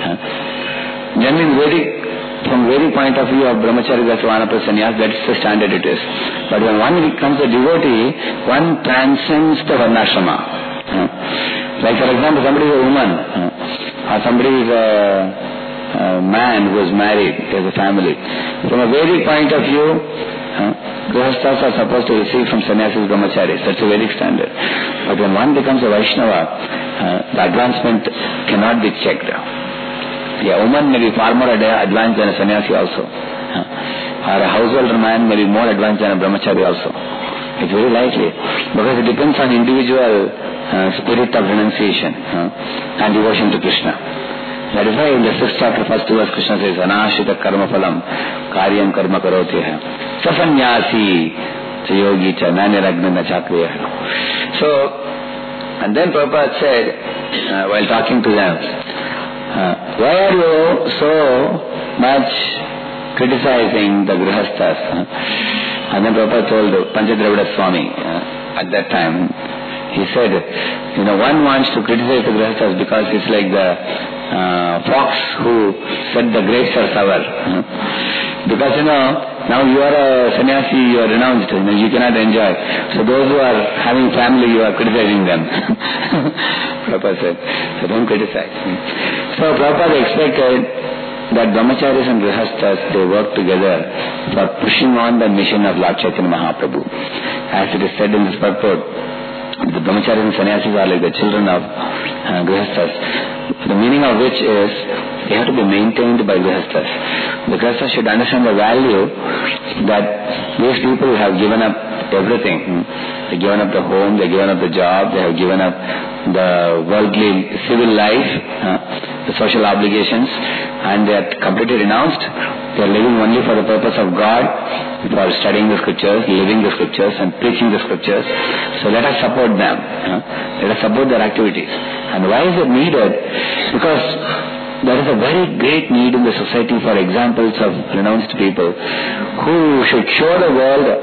Generally, from Vedic point of view of brahmachari, vanaprastha, sannyas, that's the standard it is. But when one becomes a devotee, one transcends the varnashrama. Like for example, somebody is a woman, or somebody is a man who is married, has a family. From a Vedic point of view, grihasthas are supposed to receive from sannyasis, brahmacharis. That's a Vedic standard. But when one becomes a Vaishnava, the advancement cannot be checked. A woman may be far more advanced than a sannyasi also. Or a householder man may be more advanced than a brahmachari also. It's very likely. Because it depends on individual spirit of renunciation and devotion to Krishna. That is why in the 6th chapter, first verse, Krishna says, Anashita karma phalam karyam karma karotya safanyasi yogi cha naniragna nachakriya. So, and then Prabhupada said, while talking to them, why are you so much criticizing the grihasthas? And then Prabhupada told Panchadravida Swami at that time, he said, one wants to criticize the grihasthas because it's like the fox who said the grapes are sour. Because now you are a sannyasi, you are renounced, you cannot enjoy. So those who are having family, you are criticizing them. Prabhupada said, so don't criticize. So Prabhupada expected that brahmacharis and grihasthas, they work together for pushing on the mission of Lord Chaitanya Mahaprabhu. As it is said in this purport, the brahmacharis and sannyasis are like the children of grihasthas. The meaning of which is they have to be maintained by grihasthas. The grihasthas should understand the value that these people have given up everything. They've given up the home, they've given up the job, they have given up the worldly civil life, the social obligations, and they are completely renounced. They are living only for the purpose of God, for studying the scriptures, living the scriptures, and preaching the scriptures. So let us support them. Let us support their activities. And why is it needed? Because there is a very great need in the society for examples of renounced people who should show the world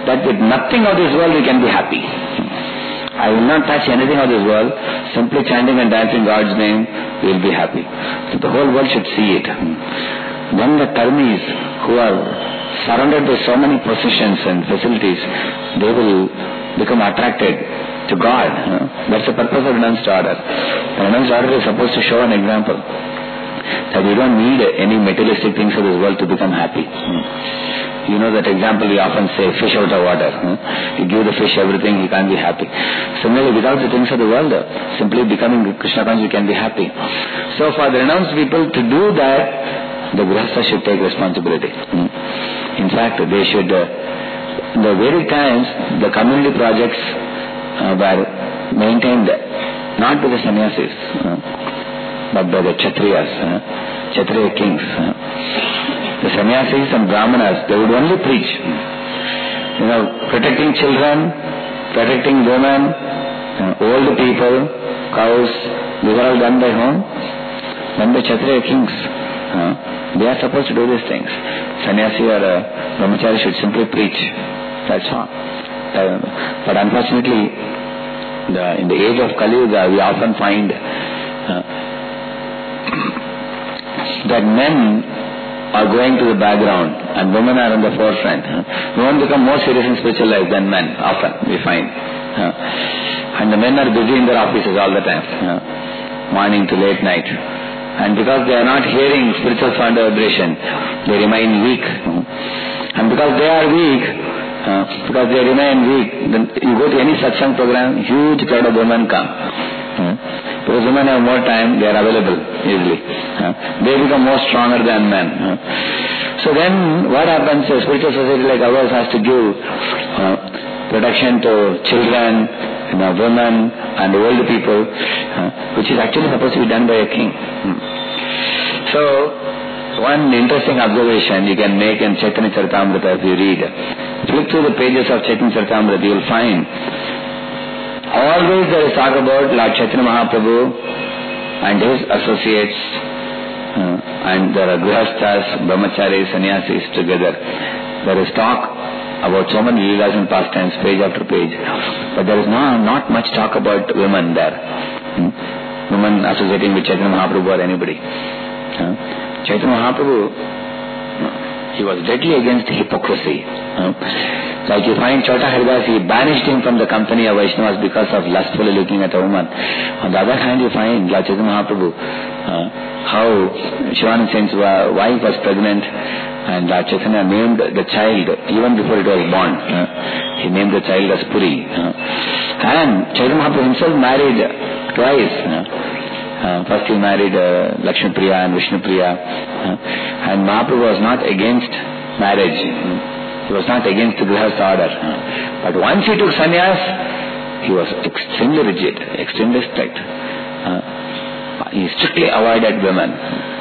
that with nothing of this world we can be happy. I will not touch anything of this world, simply chanting and dancing God's name, we will be happy. So the whole world should see it. Then the Karmis who are surrounded by so many possessions and facilities, they will become attracted to God. That's the purpose of renounced order. The renounced order is supposed to show an example that you don't need any materialistic things of this world to become happy. You know that example we often say, fish out of water. You give the fish everything, he can't be happy. Similarly, without the things of the world, simply becoming Krishna conscious, you can be happy. So for the renounced people to do that, the Grihastha should take responsibility. In fact, they should, the very times the community projects were maintained not by the sannyasis, but by the Kshatriyas, Kshatriya kings. The sannyasis and brahmanas, they would only preach. Protecting children, protecting women, old people, cows, these are all done by whom? Done by Kshatriya kings. They are supposed to do these things. Sannyasi or brahmachari should simply preach. That's all. But unfortunately, in the age of Kali Yuga, we often find that men are going to the background and women are in the forefront. Women become more serious in spiritual life than men, often we find. And the men are busy in their offices all the time, morning to late night. And because they are not hearing spiritual sound vibration, they remain weak. And because they are weak, then you go to any satsang program, huge crowd of women come. Because women have more time, they are available easily. They become more stronger than men. So then what happens, a spiritual society like ours has to give protection to children, women and old people, which is actually supposed to be done by a king. So one interesting observation you can make in Chaitanya Charitamrita if you read. Flip through the pages of Chaitanya Charitamrita, you will find always there is talk about Lord Chaitanya Mahaprabhu and his associates, and there are Grihasthas, Brahmacharis, Sannyasis together. There is talk about so many leelas and pastimes, page after page, but there is not much talk about women there. Women associating with Chaitanya Mahaprabhu or anybody. Chaitanya Mahaprabhu, he was deadly against hypocrisy. Like you find Chota Haridas, he banished him from the company of Vaishnavas because of lustfully looking at a woman. On the other hand, you find Lord Chaitanya Mahaprabhu, how Shivananda Saint's wife was pregnant, and Lord Chaitanya named the child even before it was born. He named the child as Puri. And Chaitanya Mahaprabhu himself married twice. First he married Lakshmi Priya and Vishnu Priya. And Mahaprabhu was not against marriage. He was not against the Grihastha order. But once he took sannyas, he was extremely rigid, extremely strict. He strictly avoided women.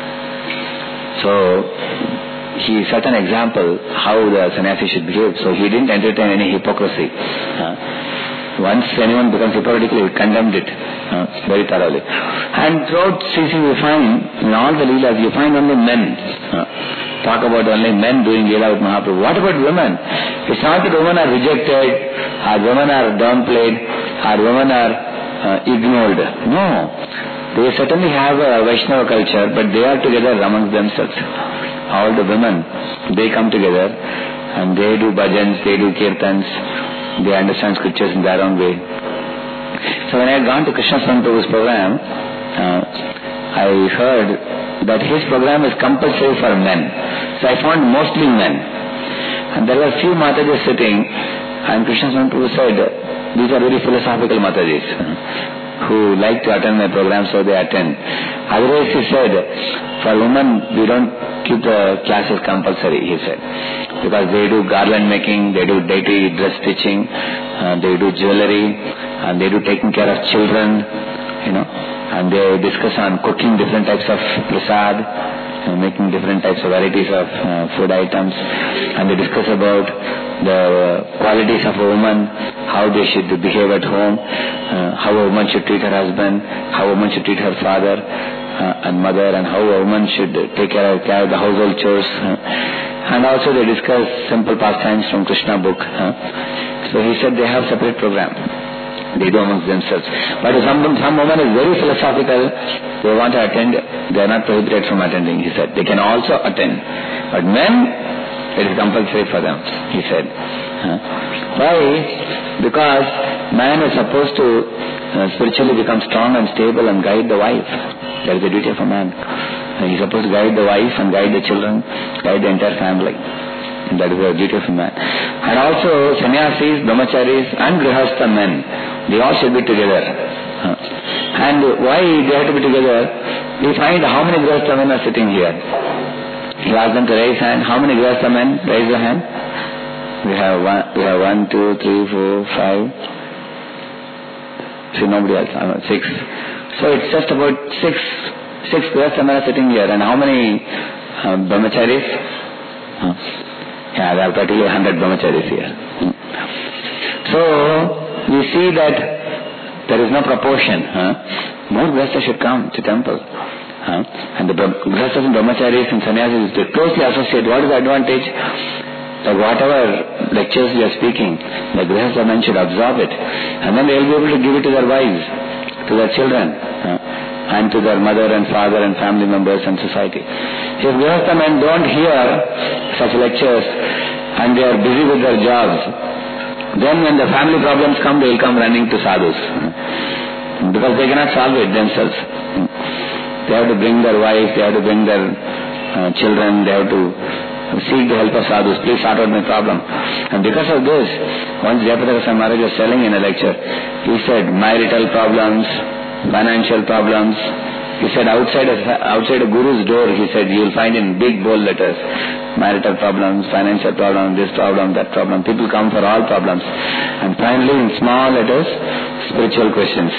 So he set an example how the sannyasi should behave. So he didn't entertain any hypocrisy. Once anyone becomes hypocritical, he condemned it very thoroughly. And throughout CC we find, in all the leelas, you find only men. Talk about only men doing leela with Mahaprabhu. What about women? It's not that women are rejected, or women are downplayed, or women are ignored. No. They certainly have a Vaishnava culture, but they are together amongst themselves. All the women, they come together and they do bhajans, they do kirtans, they understand scriptures in their own way. So when I had gone to Krishna Swami Prabhu's program, I heard that his program is compulsory for men. So I found mostly men. And there were few Matajis sitting, and Krishna Swami Prabhu said, these are very philosophical Matajis who like to attend my program, so they attend. Otherwise, he said, for women, we don't keep the classes compulsory, he said. Because they do garland making, they do deity dress stitching, they do jewelry, and they do taking care of children, and they discuss on cooking different types of prasad, making different types of varieties of food items, and they discuss about the qualities of a woman, how they should behave at home, how a woman should treat her husband, how a woman should treat her father and mother, and how a woman should take care of the household chores. and also they discuss simple pastimes from Krishna book. So he said they have separate program. They do amongst themselves. But if some woman is very philosophical, they want to attend, they are not prohibited from attending, he said. They can also attend. But men, it is compulsory for them, he said. Why? Because man is supposed to spiritually become strong and stable and guide the wife. That is the duty of a man. He is supposed to guide the wife and guide the children, guide the entire family. And that is the duty of a man. And also sannyasis, brahmacharis and grihastha men, they all should be together. And why they have to be together? We find how many grihastha men are sitting here. You ask them to raise hand. How many grihastha men? Raise your hand. We have 1, 2, 3, 4, 5. See, nobody else. 6. So it's just about 6 grihastha men are sitting here. And how many brahmacharis? Yeah, there are practically 100 brahmacharis here. So we see that there is no proportion. More grihasthas should come to temple. And the grihasthas and brahmacharis and sannyasis, they closely associate. What is the advantage? That whatever lectures we are speaking, the grihastha men should absorb it. And then they will be able to give it to their wives, to their children, and to their mother and father and family members and society. If grihastha men don't hear such lectures and they are busy with their jobs, then when the family problems come, they will come running to sadhus. Because they cannot solve it themselves. They have to bring their wife, they have to bring their children, they have to seek the help of sadhus. Please sort out my problem. And because of this, once Jayapataka Swami Maharaj was telling in a lecture, he said marital problems, financial problems. He said outside a guru's door, he said you will find in big bold letters, marital problems, financial problems, this problem, that problem. People come for all problems. And finally in small letters, spiritual questions.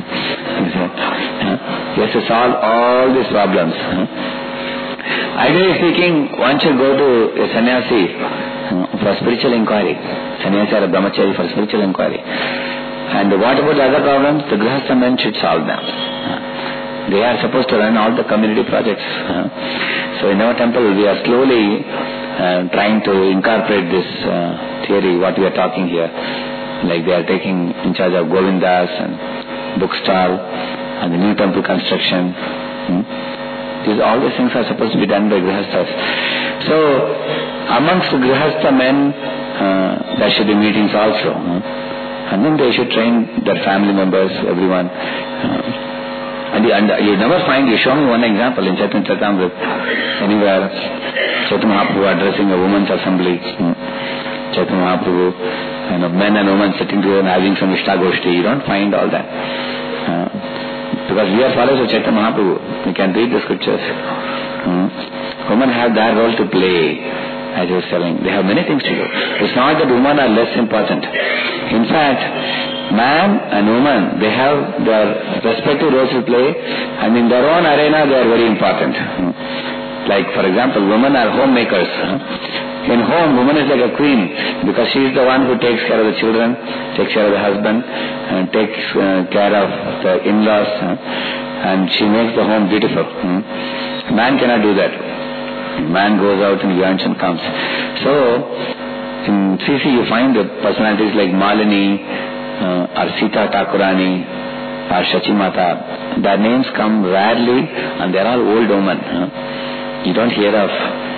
He has to solve all these problems. Ideally speaking, one should go to a sannyasi for spiritual inquiry. Sannyasi or a brahmachari for spiritual inquiry. And what about the other problems? The grihastha men should solve them. They are supposed to run all the community projects. So in our temple, we are slowly trying to incorporate this theory, what we are talking here. Like they are taking in charge of Govindas and bookstall and the new temple construction. All these things are supposed to be done by grihasthas. So amongst the grihastha men, there should be meetings also. And then they should train their family members, everyone. And you never find, you show me one example in Chaitanya Charitamrita, anywhere, Chaitanya Mahaprabhu addressing a women's assembly, Chaitanya Mahaprabhu, men and women sitting together and having some Ishtagoshti. You don't find all that. Because we are followers of Chaitanya Mahaprabhu. We can read the scriptures. Women have their role to play, as I was telling. They have many things to do. It's not that women are less important. In fact, man and woman, they have their respective roles to play, and in their own arena they are very important. Like for example, women are homemakers. In home, woman is like a queen because she is the one who takes care of the children, takes care of the husband, and takes care of the in-laws, and she makes the home beautiful. Man cannot do that. Man goes out and earns and comes. So in CC you find the personalities like Malini, or Sita Thakurani, or Shachimata. Their names come rarely, and they are all old women. You don't hear of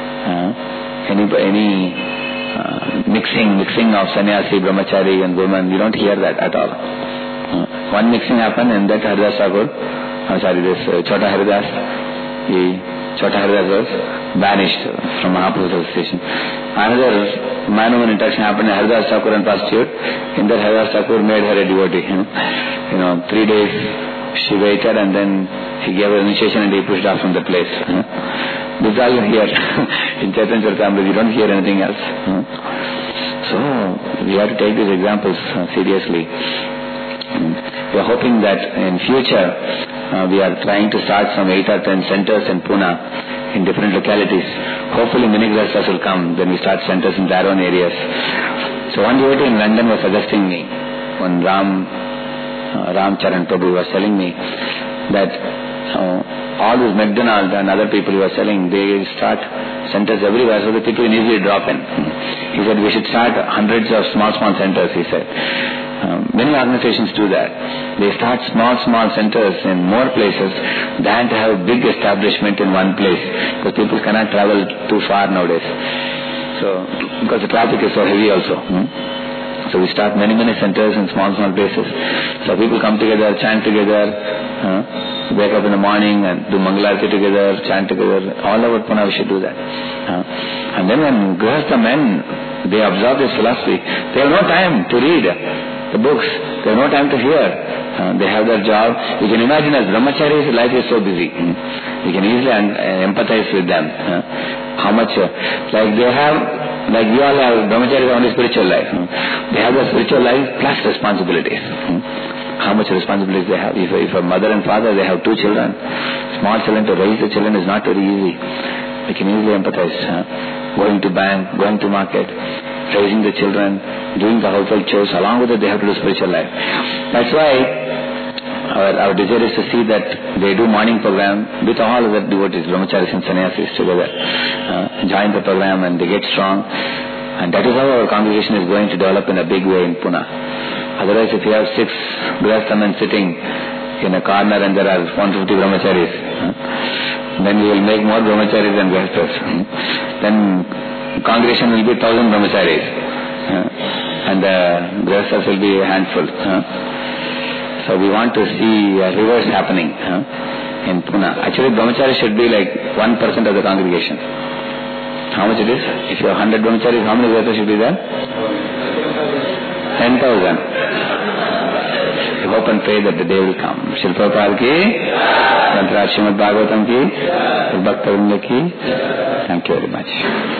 any mixing of sannyasi, brahmachari and women. You don't hear that at all. One mixing happened, and that Haridas Thakur, Chota Haridas, Chota Haridas was banished from Mahaprabhu's association. Another man-woman interaction happened in Haridas Thakur and prostitute. In that Haridas Thakur made her a devotee. 3 days she waited, and then he gave her initiation and he pushed off from the place. This is all you hear in Chaitanya Charitamrita. You don't hear anything else. So we have to take these examples seriously. We are hoping that in future we are trying to start some 8 or 10 centers in Pune in different localities. Hopefully many grihasthas will come. Then we start centers in their own areas. So one devotee in London was suggesting me, when Ram Charan Prabhu was telling me that all these McDonald's and other people who are selling, they start centers everywhere so that people can easily drop in. He said we should start hundreds of small centers, he said. Many organizations do that. They start small centers in more places than to have a big establishment in one place, because people cannot travel too far nowadays. So, because the traffic is so heavy also. So we start many centers in small places. So people come together, chant together, wake up in the morning and do Mangalarti together, chant together. All over Pune we should do that. And then when Grihastha men, they absorb this philosophy, they have no time to read the books, they have no time to hear. They have their job. You can imagine as brahmacharis, life is so busy. You can easily empathize with them. How much, like they have, like we all have, brahmacharis only spiritual life. They have their spiritual life plus responsibilities. How much responsibilities they have. If a mother and father, they have 2 children, small children, to raise the children is not very easy. We can easily empathize. Going to bank, going to market, raising the children, doing the household chores, along with it they have to do spiritual life. That's why our desire is to see that they do morning program with all other devotees, brahmacharis and sannyasis together. Join the program and they get strong. And that is how our congregation is going to develop in a big way in Pune. Otherwise, if you have 6 grihastha men sitting in a corner and there are 150 brahmacharis, then we will make more brahmacharis than grihasthas. Then congregation will be 1,000 brahmacharis, and the grihasthas will be a handful. So we want to see a reverse happening in Pune. Actually, brahmacharis should be like 1% of the congregation. How much it is? If you have 100 brahmacharis, how many grihasthas should be there? 10,000. We hope and pray that the day will come. Srila Prabhupada ki, Srimad Bhagavatam ki, Bhakta Vrinda ki. Thank you very much.